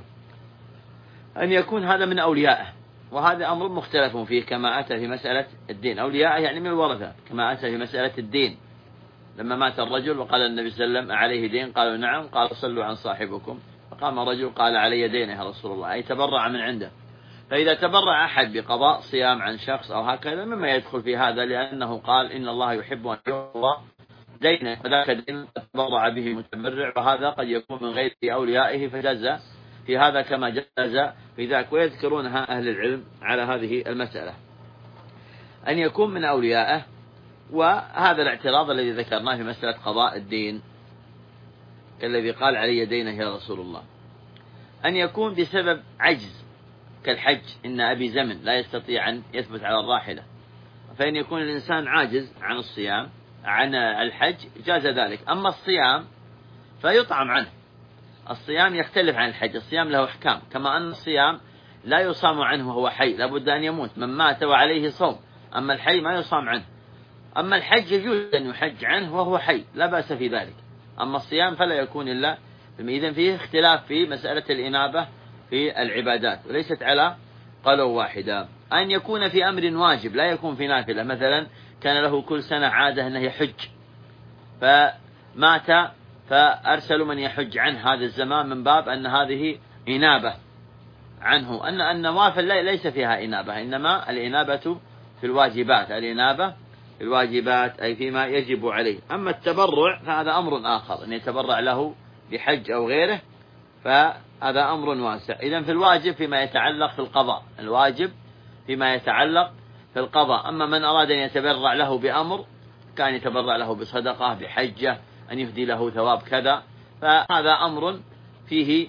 S1: أن يكون هذا من أوليائه، وهذا أمر مختلف فيه كما أتى في مسألة الدين. أوليائه يعني من الورثة، كما أتى في مسألة الدين لما مات الرجل وقال النبي صلى الله عليه وسلم: أعليه دين؟ قالوا نعم. قال: صلوا عن صاحبكم. فقام رجل قال: علي دين يا رسول الله، أي تبرع من عنده. فإذا تبرع أحد بقضاء صيام عن شخص أو هكذا مما يدخل في هذا، لأنه قال: إن الله يحب أن يقضى دينه، فذاك دين تبرع به متبرع، وهذا قد يكون من غير أوليائه، فجاز في هذا كما جاز في ذاك. ويذكرونها أهل العلم على هذه المسألة، أن يكون من أوليائه. وهذا الاعتراض الذي ذكرناه في مسألة قضاء الدين كالذي قال: علي دينه يا رسول الله. أن يكون بسبب عجز كالحج، إن أبي زمن لا يستطيع أن يثبت على الراحلة، فإن يكون الإنسان عاجز عن الصيام عن الحج جاز ذلك. أما الصيام فيطعم عنه، الصيام يختلف عن الحج. الصيام له أحكام، كما أن الصيام لا يصام عنه وهو حي، لابد أن يموت، من مات وعليه صوم. أما الحي ما يصام عنه. أما الحج يجوز أن يحج عنه وهو حي، لا بأس في ذلك. أما الصيام فلا يكون إلا. إذن فيه اختلاف في مسألة الإنابة في العبادات، وليست على قولة واحدة. أن يكون في أمر واجب، لا يكون في نافلة. مثلا كان له كل سنة عادة أنه يحج، فمات فأرسلوا من يحج عنه هذا الزمان، من باب أن هذه إنابة عنه. أن النوافل ليس فيها إنابة، إنما الإنابة في الواجبات. الإنابة في الواجبات أي فيما يجب عليه. أما التبرع فهذا أمر آخر، أن يتبرع له بحج أو غيره، فهذا أمر واسع. إذن في الواجب فيما يتعلق في القضاء، الواجب فيما يتعلق في القضاء. أما من أراد أن يتبرع له بأمر، كان يتبرع له بصدقة، بحجة، أن يهدي له ثواب كذا، فهذا أمر فيه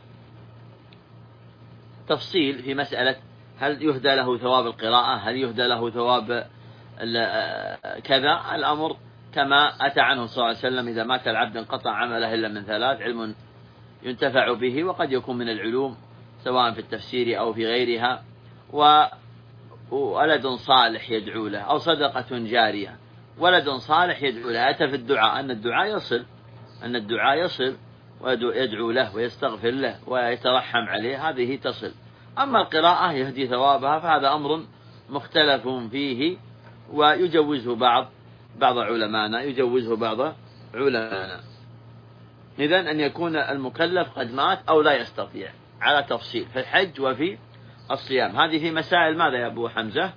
S1: تفصيل في مسألة هل يهدى له ثواب القراءة، هل يهدى له ثواب كذا. الأمر كما أتى عنه صلى الله عليه وسلم: إذا مات العبد انقطع عمله إلا من ثلاث: علم ينتفع به، وقد يكون من العلوم سواء في التفسير أو في غيرها، وولد صالح يدعو له، أو صدقة جارية. ولد صالح يدعو له، أتى في الدعاء أن الدعاء يصل ويدعو له ويستغفر له ويترحم عليه، هذه تصل. أما القراءة يهدي ثوابها فهذا أمر مختلف فيه، ويجوزه بعض علماءنا، إذن أن يكون المكلف قد مات أو لا يستطيع، على تفصيل في الحج وفي الصيام. هذه في مسائل ماذا يا أبو حمزة؟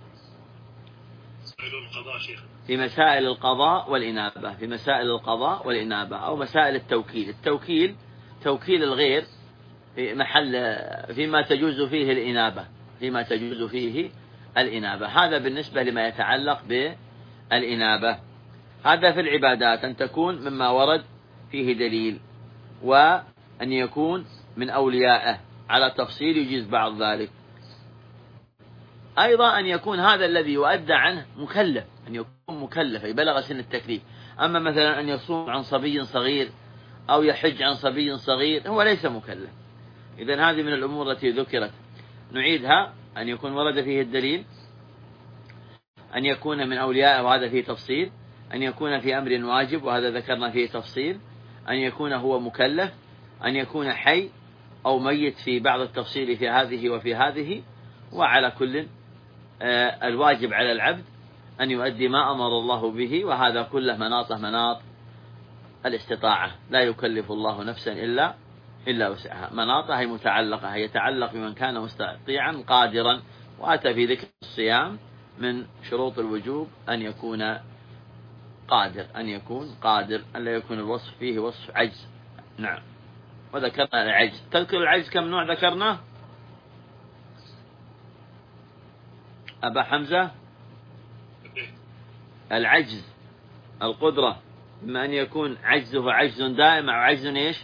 S1: في مسائل القضاء والإنابة. في مسائل القضاء والإنابة، أو مسائل التوكيل. توكيل الغير في محل فيما تجوز فيه الإنابة. هذا بالنسبة لما يتعلق بالإنابة. هذا في العبادات، أن تكون مما ورد فيه دليل، وأن يكون من أوليائه، على تفصيل يجيز بعض ذلك. أيضا أن يكون هذا الذي يؤدى عنه مكلف، أن يكون مكلف أي بلغ سن التكليف. أما مثلا أن يصوم عن صبي صغير أو يحج عن صبي صغير، هو ليس مكلف. إذن هذه من الأمور التي ذكرت، نعيدها: أن يكون ورد فيه الدليل، أن يكون من أوليائه وهذا فيه تفصيل، أن يكون في أمر واجب وهذا ذكرنا فيه تفصيل، أن يكون هو مكلف، أن يكون حي أو ميت في بعض التفصيل في هذه وفي هذه. وعلى كل الواجب على العبد أن يؤدي ما أمر الله به، وهذا كله مناط الاستطاعة. لا يكلف الله نفسا إلا وسعها. مناطها هي متعلقة، هي يتعلق بمن كان مستطيعا قادرا. وأتى في ذكر الصيام من شروط الوجوب أن يكون قادر، أن لا يكون الوصف فيه وصف عجز. نعم. وذكرنا العجز. تذكر العجز كم نوع ذكرناه أبا حمزة؟ العجز القدرة، إما أن يكون عجزه عجز دائم، أو عجز إيش؟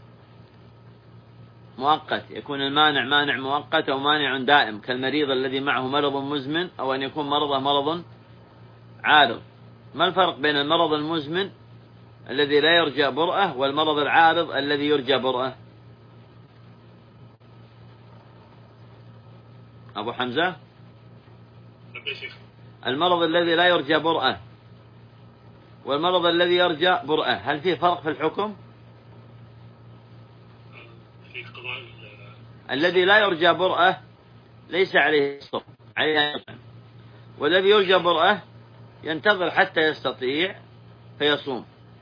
S1: مؤقت. يكون المانع مانع مؤقت أو مانع دائم، كالمريض الذي معه مرض مزمن، أو أن يكون مرضه مرض عارض. ما الفرق بين المرض المزمن الذي لا يرجى برأه والمرض العارض الذي يرجى برأه؟ أبو حمزة، المرض الذي لا يرجى برأه والمرض الذي يرجى برأه، هل فيه فرق في الحكم؟ الذي لا يرجى برأه ليس عليه الصوم، عليه يطعم. والذي يرجى برأه ينتظر حتى يستطيع فيصوم.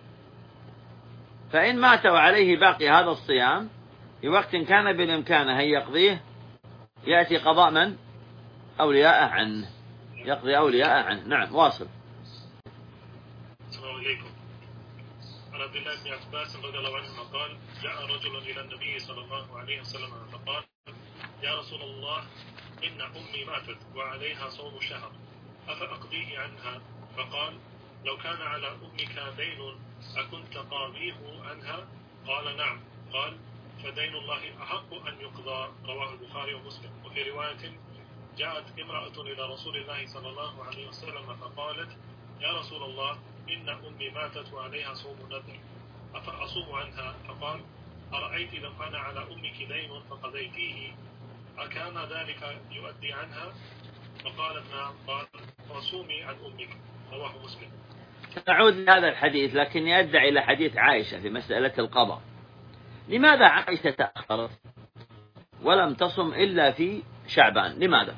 S1: فإن مات وعليه باقي هذا الصيام في وقت كان بالإمكان أن يقضيه، يأتي قضاء من؟ أولياءه عنه، يقضي أولياءه عنه. نعم، واصل.
S2: السلام عليكم. عن عبد الله بن عباس رضي الله عنهما قال: جاء رجل إلى النبي صلى الله عليه وسلم فقال: يا رسول الله، إن أمي ماتت وعليها صوم شهر، أفأقضيه عنها؟ فقال: لو كان على أمك دين أكنت قاضيه عنها؟ قال: نعم. قال: فدين الله أحق أن يقضى. رواه البخاري ومسلم. وفي رواية: جاءت امرأة إلى رسول الله صلى الله عليه وسلم فقالت: يا رسول الله، إن أمي ماتت وعليها صوم نذر، أفأصوم عنها؟ فقال: أرأيت لو كان على أمك دين فقضيتيه أكان ذلك يؤدي عنها؟ فقالت نعم. قال وصومي عن أمك. رواه مسلم.
S1: نعود لهذا الحديث، لكني أدع إلى حديث عائشة في مسألة القضاء. لماذا عائشة تأخرت ولم تصم إلا في شعبان؟ لماذا؟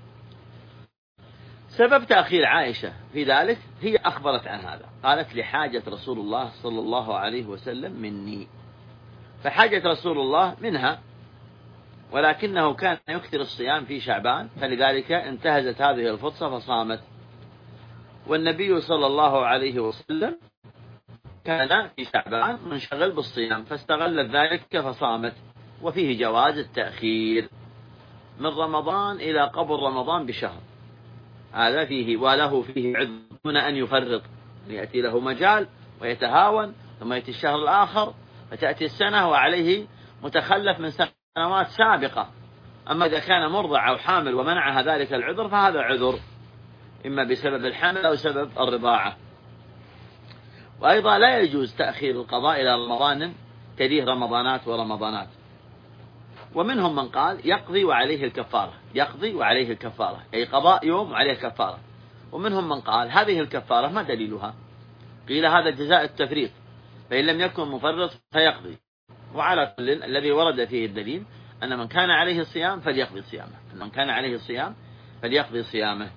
S1: سبب تأخير عائشة في ذلك هي أخبرت عن هذا، قالت لحاجة رسول الله صلى الله عليه وسلم مني، فحاجة رسول الله منها، ولكنه كان يكثر الصيام في شعبان، فلذلك انتهزت هذه الفرصة فصامت. والنبي صلى الله عليه وسلم كان في شعبان منشغل بالصيام فاستغلت ذلك فصامت. وفيه جواز التأخير من رمضان إلى قبل رمضان بشهر، هذا فيه، وله فيه عذر دون أن يفرط، يأتي له مجال ويتهاون، ثم يأتي الشهر الآخر فتأتي السنة وعليه متخلف من سنوات سابقة. أما إذا كان مرضع أو حامل ومنعها ذلك العذر فهذا عذر إما بسبب الحمل أو سبب الرضاعة. وأيضا لا يجوز تأخير القضاء إلى رمضان تليه رمضانات ورمضانات. ومنهم من قال يقضي وعليه الكفارة، يقضي وعليه الكفارة، أي قضاء يوم وعليه كفارة. ومنهم من قال هذه الكفارة ما دليلها؟ قيل هذا جزاء التفريط، فإن لم يكن مفرط فيقضي. وعلى كل الذي ورد فيه الدليل أن من كان عليه الصيام فليقضي صيامه، من كان عليه الصيام فليقضي صيامه.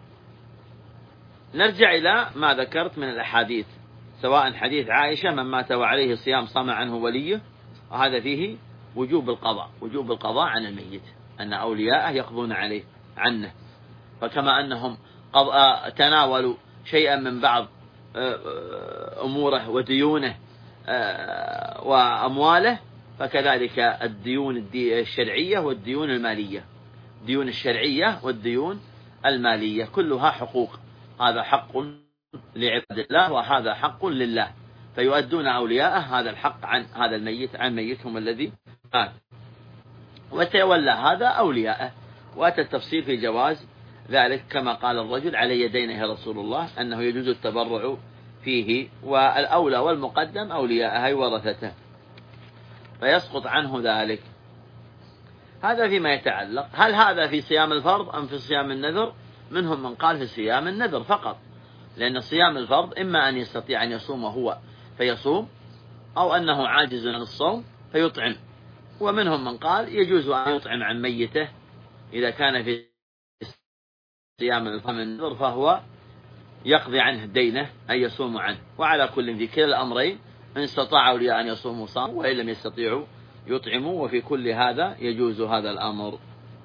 S1: نرجع إلى ما ذكرت من الأحاديث، سواء حديث عائشة من مات وعليه صيام صام عنه وليه، وهذا فيه وجوب القضاء، وجوب القضاء عن الميت، أن أولياءه يقضون عليه عنه. فكما أنهم تناولوا شيئا من بعض أموره وديونه وأمواله، فكذلك الديون الشرعية والديون المالية، الديون الشرعية والديون المالية كلها حقوق، هذا حق لعباد الله وهذا حق لله، فيؤدون أولياءه هذا الحق عن هذا الميت، عن ميتهم الذي مات، وتولى هذا أولياءه. وأتى التفصيل في جواز ذلك كما قال الرجل علي يدين يا رسول الله، أنه يجوز التبرع فيه، والأولى والمقدم أولياءه أي ورثته، فيسقط عنه ذلك. هذا فيما يتعلق هل هذا في صيام الفرض أم في صيام النذر؟ منهم من قال في صيام النذر فقط، لأن صيام الفرض إما أن يستطيع أن يصوم هو فيصوم، أو أنه عاجز عن الصوم فيطعم. ومنهم من قال يجوز أن يطعم عن ميته إذا كان في صيام النذر، فهو يقضي عنه دينه أن يصوم عنه. وعلى كل في كلا الأمرين إن استطاع أولياء أن يصوموا صاموا، وإن لم يستطيعوا يطعموا، وفي كل هذا يجوز هذا الأمر.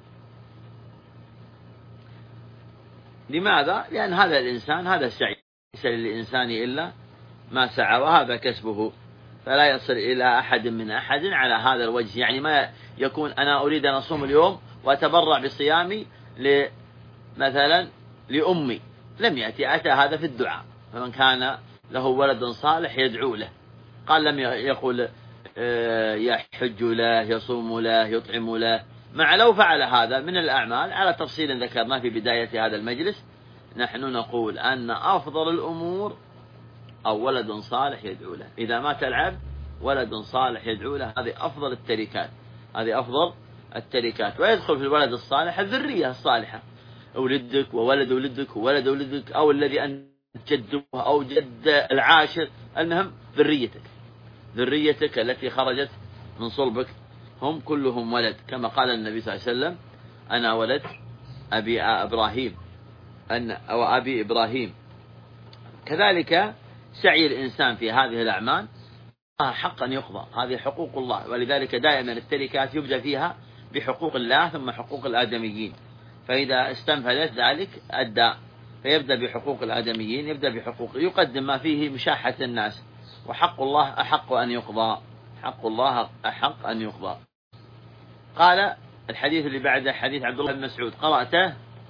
S1: لماذا؟ لأن هذا الإنسان هذا السعي، ليس للإنسان إلا ما سعى وهذا كسبه، فلا يصل إلى أحد من أحد على هذا الوجه. يعني ما يكون أنا أريد أن أصوم اليوم وأتبرع بصيامي مثلا لأمي، لم يأتي، أتى هذا في الدعاء، فمن كان له ولد صالح يدعو له، قال لم يقول يحج له يصوم له يطعم له. مع لو فعل هذا من الأعمال على تفصيل ذكرناه في بداية هذا المجلس، نحن نقول أن أفضل الأمور أو ولد صالح يدعو له. إذا مات العبد ولد صالح يدعو له، هذه أفضل التركات، هذه أفضل التركات. ويدخل في الولد الصالح الذرية الصالحة، ولدك وولد ولدك وولد ولدك، أو الذي أنت جده أو جد العاشر، المهم ذريتك التي خرجت من صلبك هم كلهم ولد، كما قال النبي صلى الله عليه وسلم أنا ولد أبي إبراهيم أو أبي إبراهيم. كذلك سعي الإنسان في هذه الأعمال حقا يقضى، هذه حقوق الله، ولذلك دائما التركات يبدأ فيها بحقوق الله ثم حقوق الآدميين، فإذا استنفذت ذلك أدى، فيبدأ بحقوق الآدميين، يبدأ بحقوق، يقدم ما فيه مشاحة الناس، وحق الله أحق أن يقضى، حق الله أحق أن يقضى. قال الحديث اللي بعده حديث عبد الله بن مسعود، قرأته؟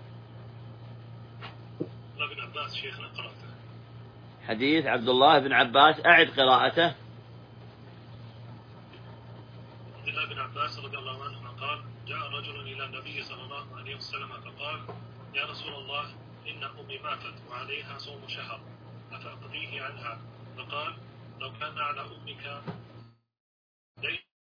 S2: ابن عباس شيخنا قرأته.
S1: حديث عبد الله بن عباس، أعد قراءته.
S2: عبد الله بن عباس رضي الله عنهما قال جاء رجل إلى النبي صلى الله عليه وسلم فقال يا رسول الله إن أمي ماتت وعليها صوم شهر أفأقضيه عنها؟ فقال لو كان على أمك دين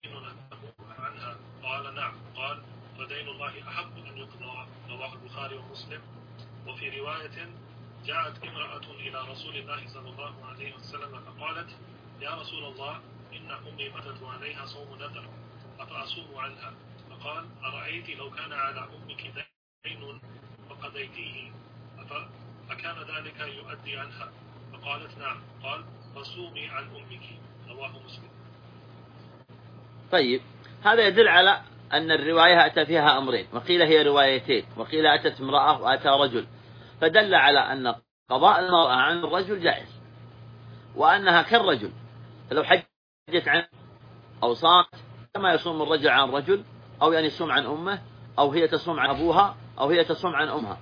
S2: الله أحق أن يقضى. رواه البخاري ومسلم. وفي رواية: جاءت امرأة إلى رسول الله صلى الله عليه وسلم فقالت: يا رسول الله، إن أمي ماتت وعليها صوم نذر، أفأصوم عنها؟ فقال: أرأيت لو كان على أمك دين فقضيتيه أكان ذلك يؤدي عنها؟ فقالت: نعم. قال: فصومي عن أمك. رواه مسلم.
S1: طيب، هذا يدل على أن الرواية أتى فيها أمرين، وقيل هي روايتين، وقيل أتت امرأة وأتى رجل، فدل على أن قضاء المرأة عن الرجل جائز، وأنها كالرجل، فلو حجت عنه أو صامت كما يصوم الرجل عن الرجل، أو يعني يصوم عن أمه، أو هي تصوم عن أبوها، أو هي تصوم عن أمها،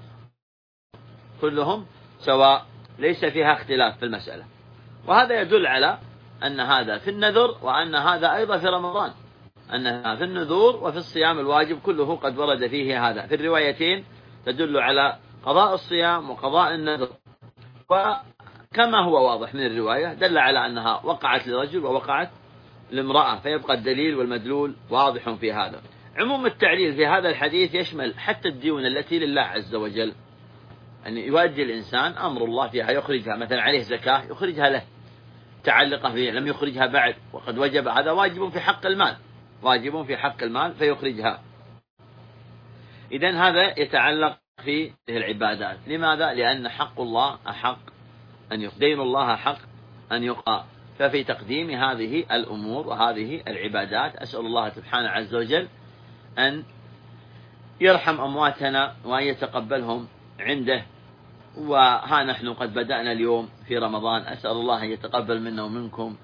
S1: كلهم سواء، ليس فيها اختلاف في المسألة. وهذا يدل على أن هذا في النذر، وأن هذا أيضا في رمضان، أنها في النذور وفي الصيام الواجب كله قد ورد فيه هذا. في الروايتين تدل على قضاء الصيام وقضاء النذر، وكما هو واضح من الرواية دل على أنها وقعت لرجل ووقعت لامرأة، فيبقى الدليل والمدلول واضح في هذا. عموم التعليل في هذا الحديث يشمل حتى الديون التي لله عز وجل، أن يؤدي الإنسان أمر الله فيها، يخرجها، مثلا عليه زكاة يخرجها له تعلقه فيه، لم يخرجها بعد وقد وجب، هذا واجب في حق المال، واجب في حق المال فيخرجها. إذن هذا يتعلق في العبادات. لماذا؟ لأن حق الله أحق أن يقدين الله حق أن يقى، ففي تقديم هذه الأمور وهذه العبادات أسأل الله سبحانه عز وجل أن يرحم أمواتنا وأن يتقبلهم عنده. وها نحن قد بدأنا اليوم في رمضان، أسأل الله أن يتقبل منا ومنكم،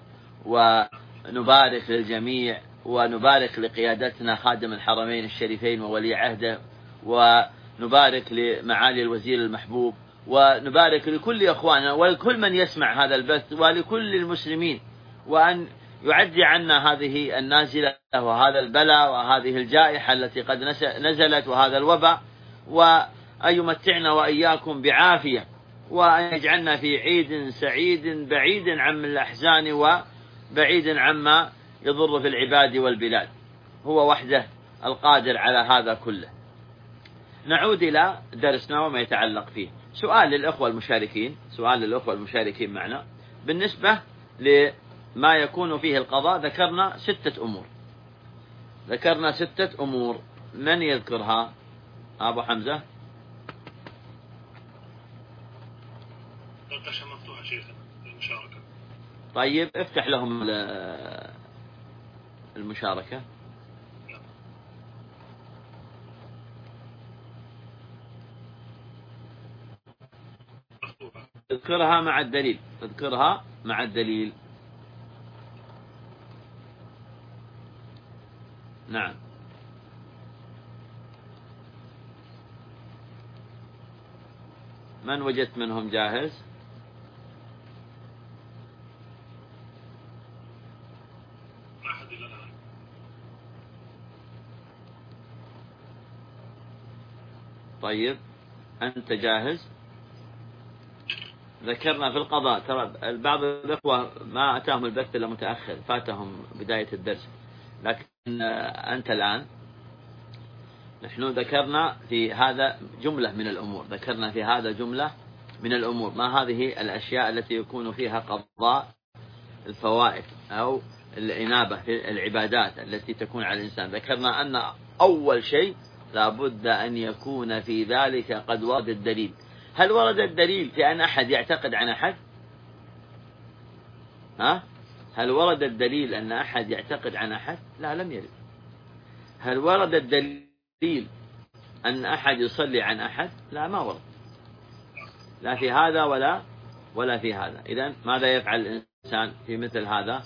S1: ونبارك للجميع، ونبارك لقيادتنا خادم الحرمين الشريفين وولي عهده، ونبارك لمعالي الوزير المحبوب، ونبارك لكل أخواننا ولكل من يسمع هذا البث ولكل المسلمين، وأن يعدي عنا هذه النازلة وهذا البلاء وهذه الجائحة التي قد نزلت وهذا الوباء، وأن يمتعنا وإياكم بعافية، وأن يجعلنا في عيد سعيد بعيد عن الأحزان وبعيد عما يضر في العباد والبلاد. هو وحده القادر على هذا كله. نعود إلى درسنا وما يتعلق فيه. سؤال للأخوة المشاركين معنا بالنسبة لما يكون فيه القضاء. ذكرنا 6 أمور. من يذكرها؟ أبو حمزة.
S2: مفتوحة شيخنا المشاركة.
S1: طيب، افتح لهم المشاركة. اذكرها مع الدليل. نعم. من وجدت منهم جاهز؟ طيب، أنت جاهز؟ ذكرنا في القضاء، ترى بعض الأخوة ما أتاهم البث إلا متأخر، فاتهم بداية الدرس، لكن أنت الآن. نحن ذكرنا في هذا جملة من الأمور. ما هذه الأشياء التي يكون فيها قضاء الفوائد أو الإنابة في العبادات التي تكون على الإنسان؟ ذكرنا أن أول شيء لابد أن يكون في ذلك قد ورد الدليل. هل ورد الدليل في أن أحد يعتقد عن أحد؟ هل ورد الدليل أن أحد يعتقد عن أحد؟ لا، لم يرد. هل ورد الدليل أن أحد يصلي عن أحد؟ لا، ما ورد، لا في هذا ولا في هذا. إذن ماذا يفعل الإنسان في مثل هذا؟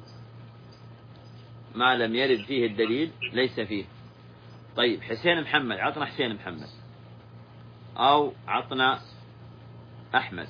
S1: ما لم يرد فيه الدليل ليس فيه. طيب، حسين محمد، عطنا حسين محمد، أو عطنا أحمد.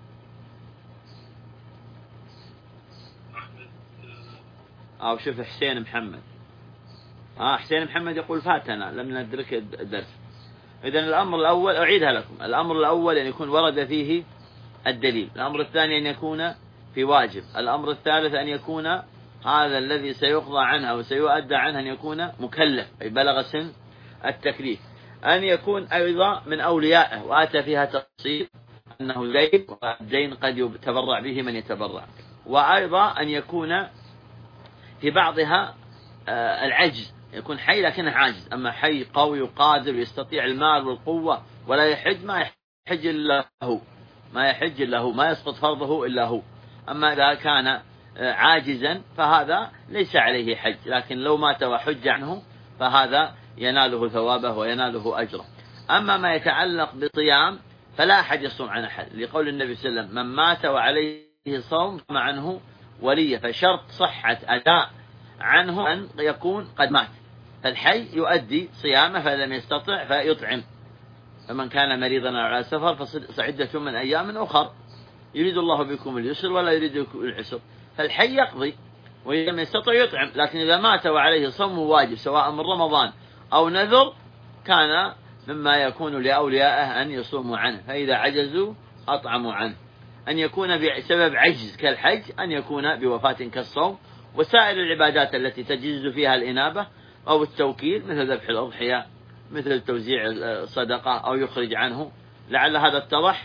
S1: أو شوف حسين محمد. حسين محمد يقول فاتنا، لم ندرك الدرس. إذن الأمر الأول أعيدها لكم. الأمر الأول أن يكون ورد فيه الدليل. الأمر الثاني أن يكون في واجب. الأمر الثالث أن يكون هذا الذي سيقضى عنه أو سيؤدى عنه أن يكون مكلف، أي بلغ سن التكليف. أن يكون أيضا من أوليائه، وأتى فيها تفصيل أنه دين، والدين قد يتبرع به من يتبرع. وأيضا أن يكون في بعضها العجز، يكون حي لكنه عاجز، أما حي قوي وقادر ويستطيع المال والقوة ولا يحج، ما يحج إلا هو، ما يحج إلا هو، ما يسقط فرضه إلا هو. أما إذا كان عاجزا فهذا ليس عليه حج، لكن لو مات وحج عنه فهذا يناله ثوابه ويناله أجره. أما ما يتعلق بصيام فلا أحد يصوم عن أحد، لقول النبي صلى الله عليه وسلم: من مات وعليه صوم فما عنه وليه. فشرط صحة أداء عنه أن يكون قد مات، فالحي يؤدي صيامه، فلم يستطع فيطعم. فمن كان مريضا أو على سفر فعدة من أيام أخر، يريد الله بكم اليسر ولا يريد بكم العسر. فالحي يقضي، وإذا لم يستطع يطعم. لكن إذا مات وعليه صوم واجب سواء من رمضان أو نذر كان مما يكون لأوليائه أن يصوموا عنه، فإذا عجزوا أطعموا عنه. أن يكون بسبب عجز كالحج، أن يكون بوفاة كالصوم، وسائر العبادات التي تجوز فيها الإنابة أو التوكيل، مثل ذبح الأضحية، مثل توزيع الصدقة أو يخرج عنه. لعل هذا اتضح.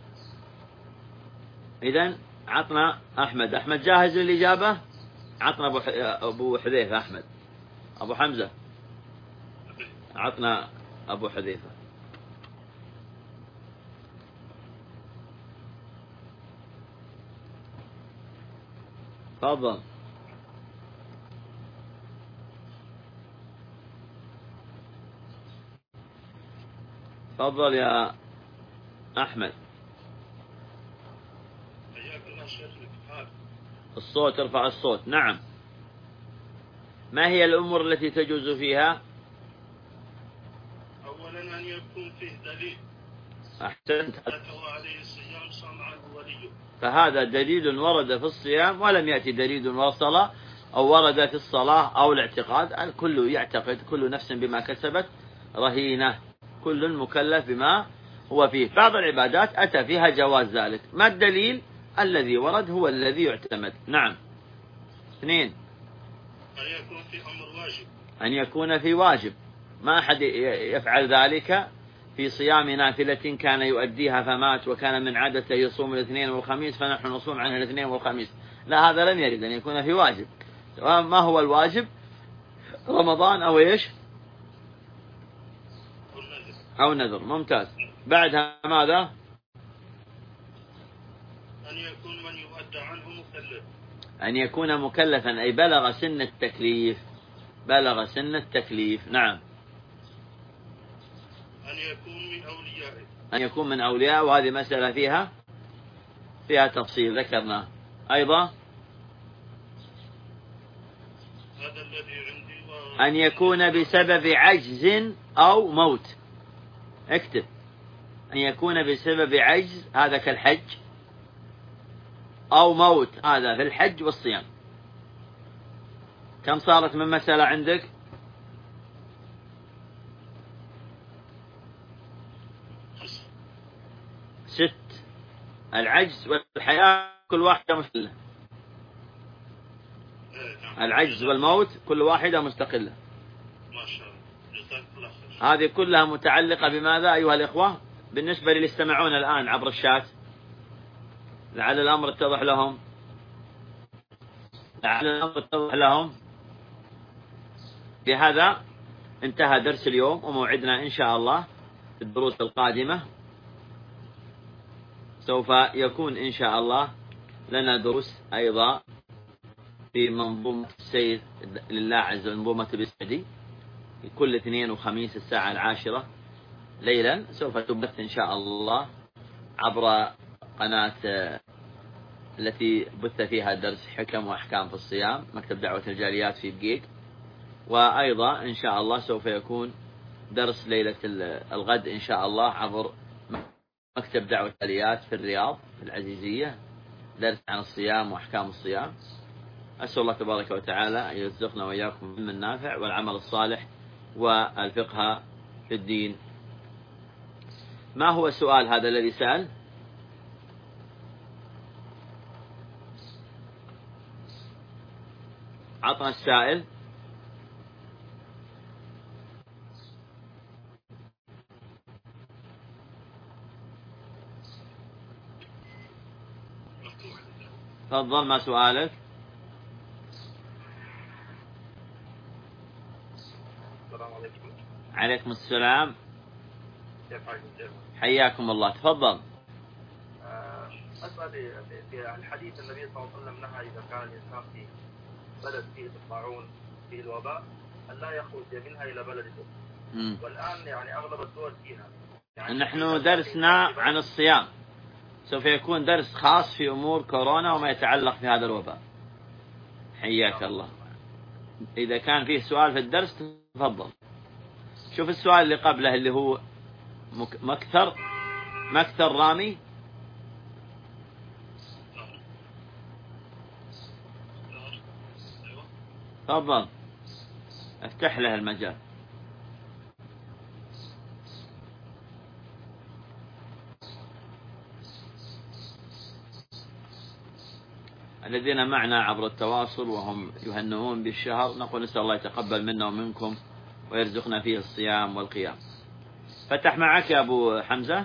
S1: إذن عطنا أحمد جاهز للإجابة؟ عطنا أبو حذيفة. أحمد، أبو حمزة عطنا أبو حذيفة. تفضل. تفضل يا أحمد. الصوت، ارفع الصوت. نعم. ما هي الأمور التي تجوز فيها؟
S2: أولا أن يكون فيه دليل.
S1: أحسنت.
S2: عليه الصيام صام عنه وليه.
S1: فهذا دليل ورد في الصيام، ولم يأتي دليل والصلاة، أو ورد في الصلاة أو الاعتقاد. الكل يعتقد، كل نفس بما كسبت رهينة، كل مكلف بما هو فيه. بعض العبادات أتى فيها جواز ذلك. ما الدليل؟ الذي ورد هو الذي يعتمد. نعم. 2.
S2: أن يكون في أمر واجب.
S1: أن يكون في واجب، ما أحد يفعل ذلك في صيام نافلة كان يؤديها فمات، وكان من عادته يصوم الاثنين والخميس فنحن نصوم عنه الاثنين والخميس. لا، هذا لم يرد. أن يكون في واجب. ما هو الواجب؟ رمضان أو إيش؟ أو نذر. ممتاز. بعدها ماذا؟
S2: أن يكون من يؤدى عنه مكلف.
S1: أن يكون مكلفا، أي بلغ سن التكليف. بلغ سن التكليف. نعم.
S2: أن يكون من أوليائه.
S1: أن يكون من أولياء، وهذه مسألة فيها تفصيل ذكرناه أيضا.
S2: هذا الذي عندي
S1: أن يكون بسبب عجز أو موت. اكتب: أن يكون بسبب عجز، هذا كالحج، أو موت، هذا في الحج والصيام. كم صارت من مسألة عندك؟ 6. العجز والحياة كل واحدة مستقلة. العجز والموت كل واحدة مستقلة.
S2: ما شاء الله.
S1: هذه كلها متعلقة بماذا أيها الإخوة؟ بالنسبة للي يستمعون الآن عبر الشات، لعل الأمر اتضح لهم. بهذا انتهى درس اليوم، وموعدنا إن شاء الله في الدروس القادمة سوف يكون إن شاء الله لنا دروس أيضا في منظومة السير لله عز وجل، منظومة السعدي، كل اثنين وخميس الساعة 10 ليلا، سوف تبث إن شاء الله عبر قناة التي بث فيها درس حكم وأحكام في الصيام، مكتب دعوة الجاليات في بقيق. وأيضا إن شاء الله سوف يكون درس ليلة الغد إن شاء الله عبر مكتب دعوة الجاليات في الرياض في العزيزية، درس عن الصيام وأحكام الصيام. أسأل الله تبارك وتعالى أن يرزقنا وإياكم من النافع والعمل الصالح والفقه في الدين. ما هو السؤال هذا الذي سأل؟ عطنا السائل. تفضل، ما سؤالك؟
S3: السلام عليكم.
S1: عليكم السلام.
S3: كيف حالكم شيخ؟
S1: حياكم الله، تفضل.
S3: أسأل في الحديث النبي صلى الله عليه وسلم نهى إذا كان الإنسان في بلد فيه الطاعون فيه الوباء أن لا يخرج منها إلى بلده. والآن يعني أغلب الدول فيها. يعني
S1: نحن درسنا عن الصيام، سوف يكون درس خاص في أمور كورونا وما يتعلق في هذا الوباء. حياك الله. إذا كان فيه سؤال في الدرس تفضل. شوف السؤال اللي قبله اللي هو مكثر رامي. تفضل، افتح له المجال. الذين معنا عبر التواصل وهم يهنئون بالشهر نقول نسأل الله يتقبل منا ومنكم ويرزقنا فيه الصيام والقيام. فتح معك يا أبو حمزة.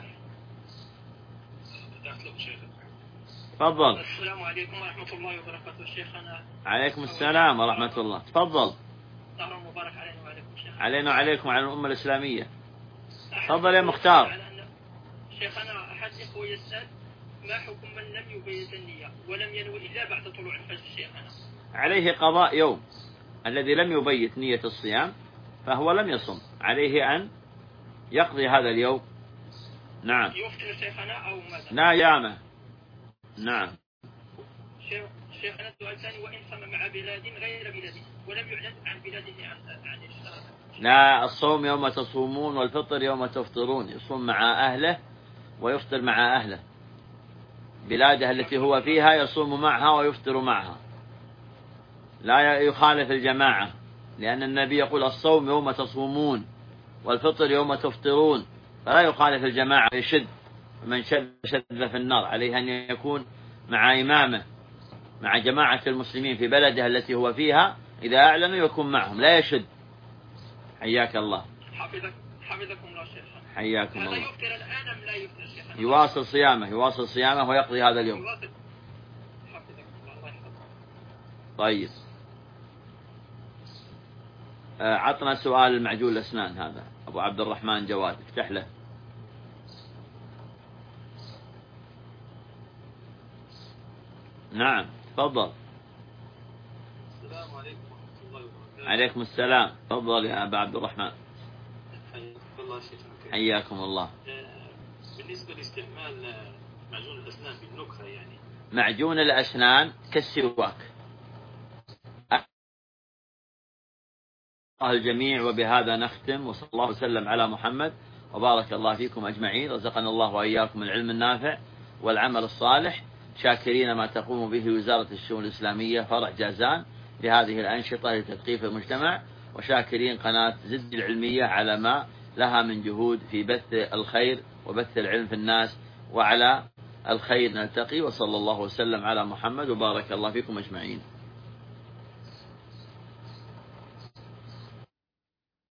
S1: تفضل.
S4: السلام عليكم ورحمة الله وبركاته شيخنا.
S1: عليكم السلام ورحمة الله. تفضل.
S4: شهر مبارك علينا وعليكم شيخ.
S1: علينا وعليكم وعلى الأمة الإسلامية. تفضل يا مختار.
S4: شيخنا أحد إخوة يسأل ما حكم من لم يبيت النية ولم ينوي إلا بعد طلوع الفجر شيخنا؟
S1: عليه قضاء يوم. الذي لم يبيت نية الصيام فهو لم يصم، عليه أن يقضي هذا اليوم. نعم.
S4: يفطر شيخنا أو ماذا؟
S1: لا يامه. نعم.
S4: شيخنا السؤال الثاني، وإن صام مع بلاد غير بلاده ولم يعلن عن بلاده عن الشرع؟
S1: لا، الصوم يوم تصومون والفطر يوم تفطرون. يصوم مع أهله ويفطر مع أهله. بلاده التي هو فيها يصوم معها ويفطر معها، لا يخالف الجماعة، لأن النبي يقول الصوم يوم تصومون والفطر يوم تفطرون، فلا يخالف الجماعة يشد. من شد في النار. عليه أن يكون مع إمامه مع جماعة المسلمين في بلده التي هو فيها، إذا أعلنوا يكون معهم لا يشد. حياك الله.
S4: حفظكم الله شيخ.
S1: حياكم الله.
S4: هذا يفطر الآن أم لا يفطر شيخ؟
S1: يواصل صيامه ويقضي هذا اليوم.
S4: حفظكم الله يحفظكم.
S1: طيب، عطنا سؤال المعجون الأسنان هذا أبو عبد الرحمن جواد، افتح له. نعم تفضل.
S2: السلام عليكم ورحمة الله وبركاته.
S1: عليكم السلام. تفضل يا أبا عبد الرحمن.
S2: حياكم الله شيخنا.
S1: حياكم الله.
S2: بالنسبة لاستعمال معجون الأسنان بالنكهة يعني.
S1: معجون الأسنان كالسواك. الجميع، وبهذا نختم، وصلى الله وسلم على محمد وبارك الله فيكم أجمعين. رزقنا الله وإياكم العلم النافع والعمل الصالح، شاكرين ما تقوم به وزارة الشؤون الإسلامية فرع جازان لهذه الأنشطة لتثقيف المجتمع، وشاكرين قناة زد العلمية على ما لها من جهود في بث الخير وبث العلم في الناس، وعلى الخير نلتقي. وصلى الله وسلم على محمد وبارك الله فيكم أجمعين.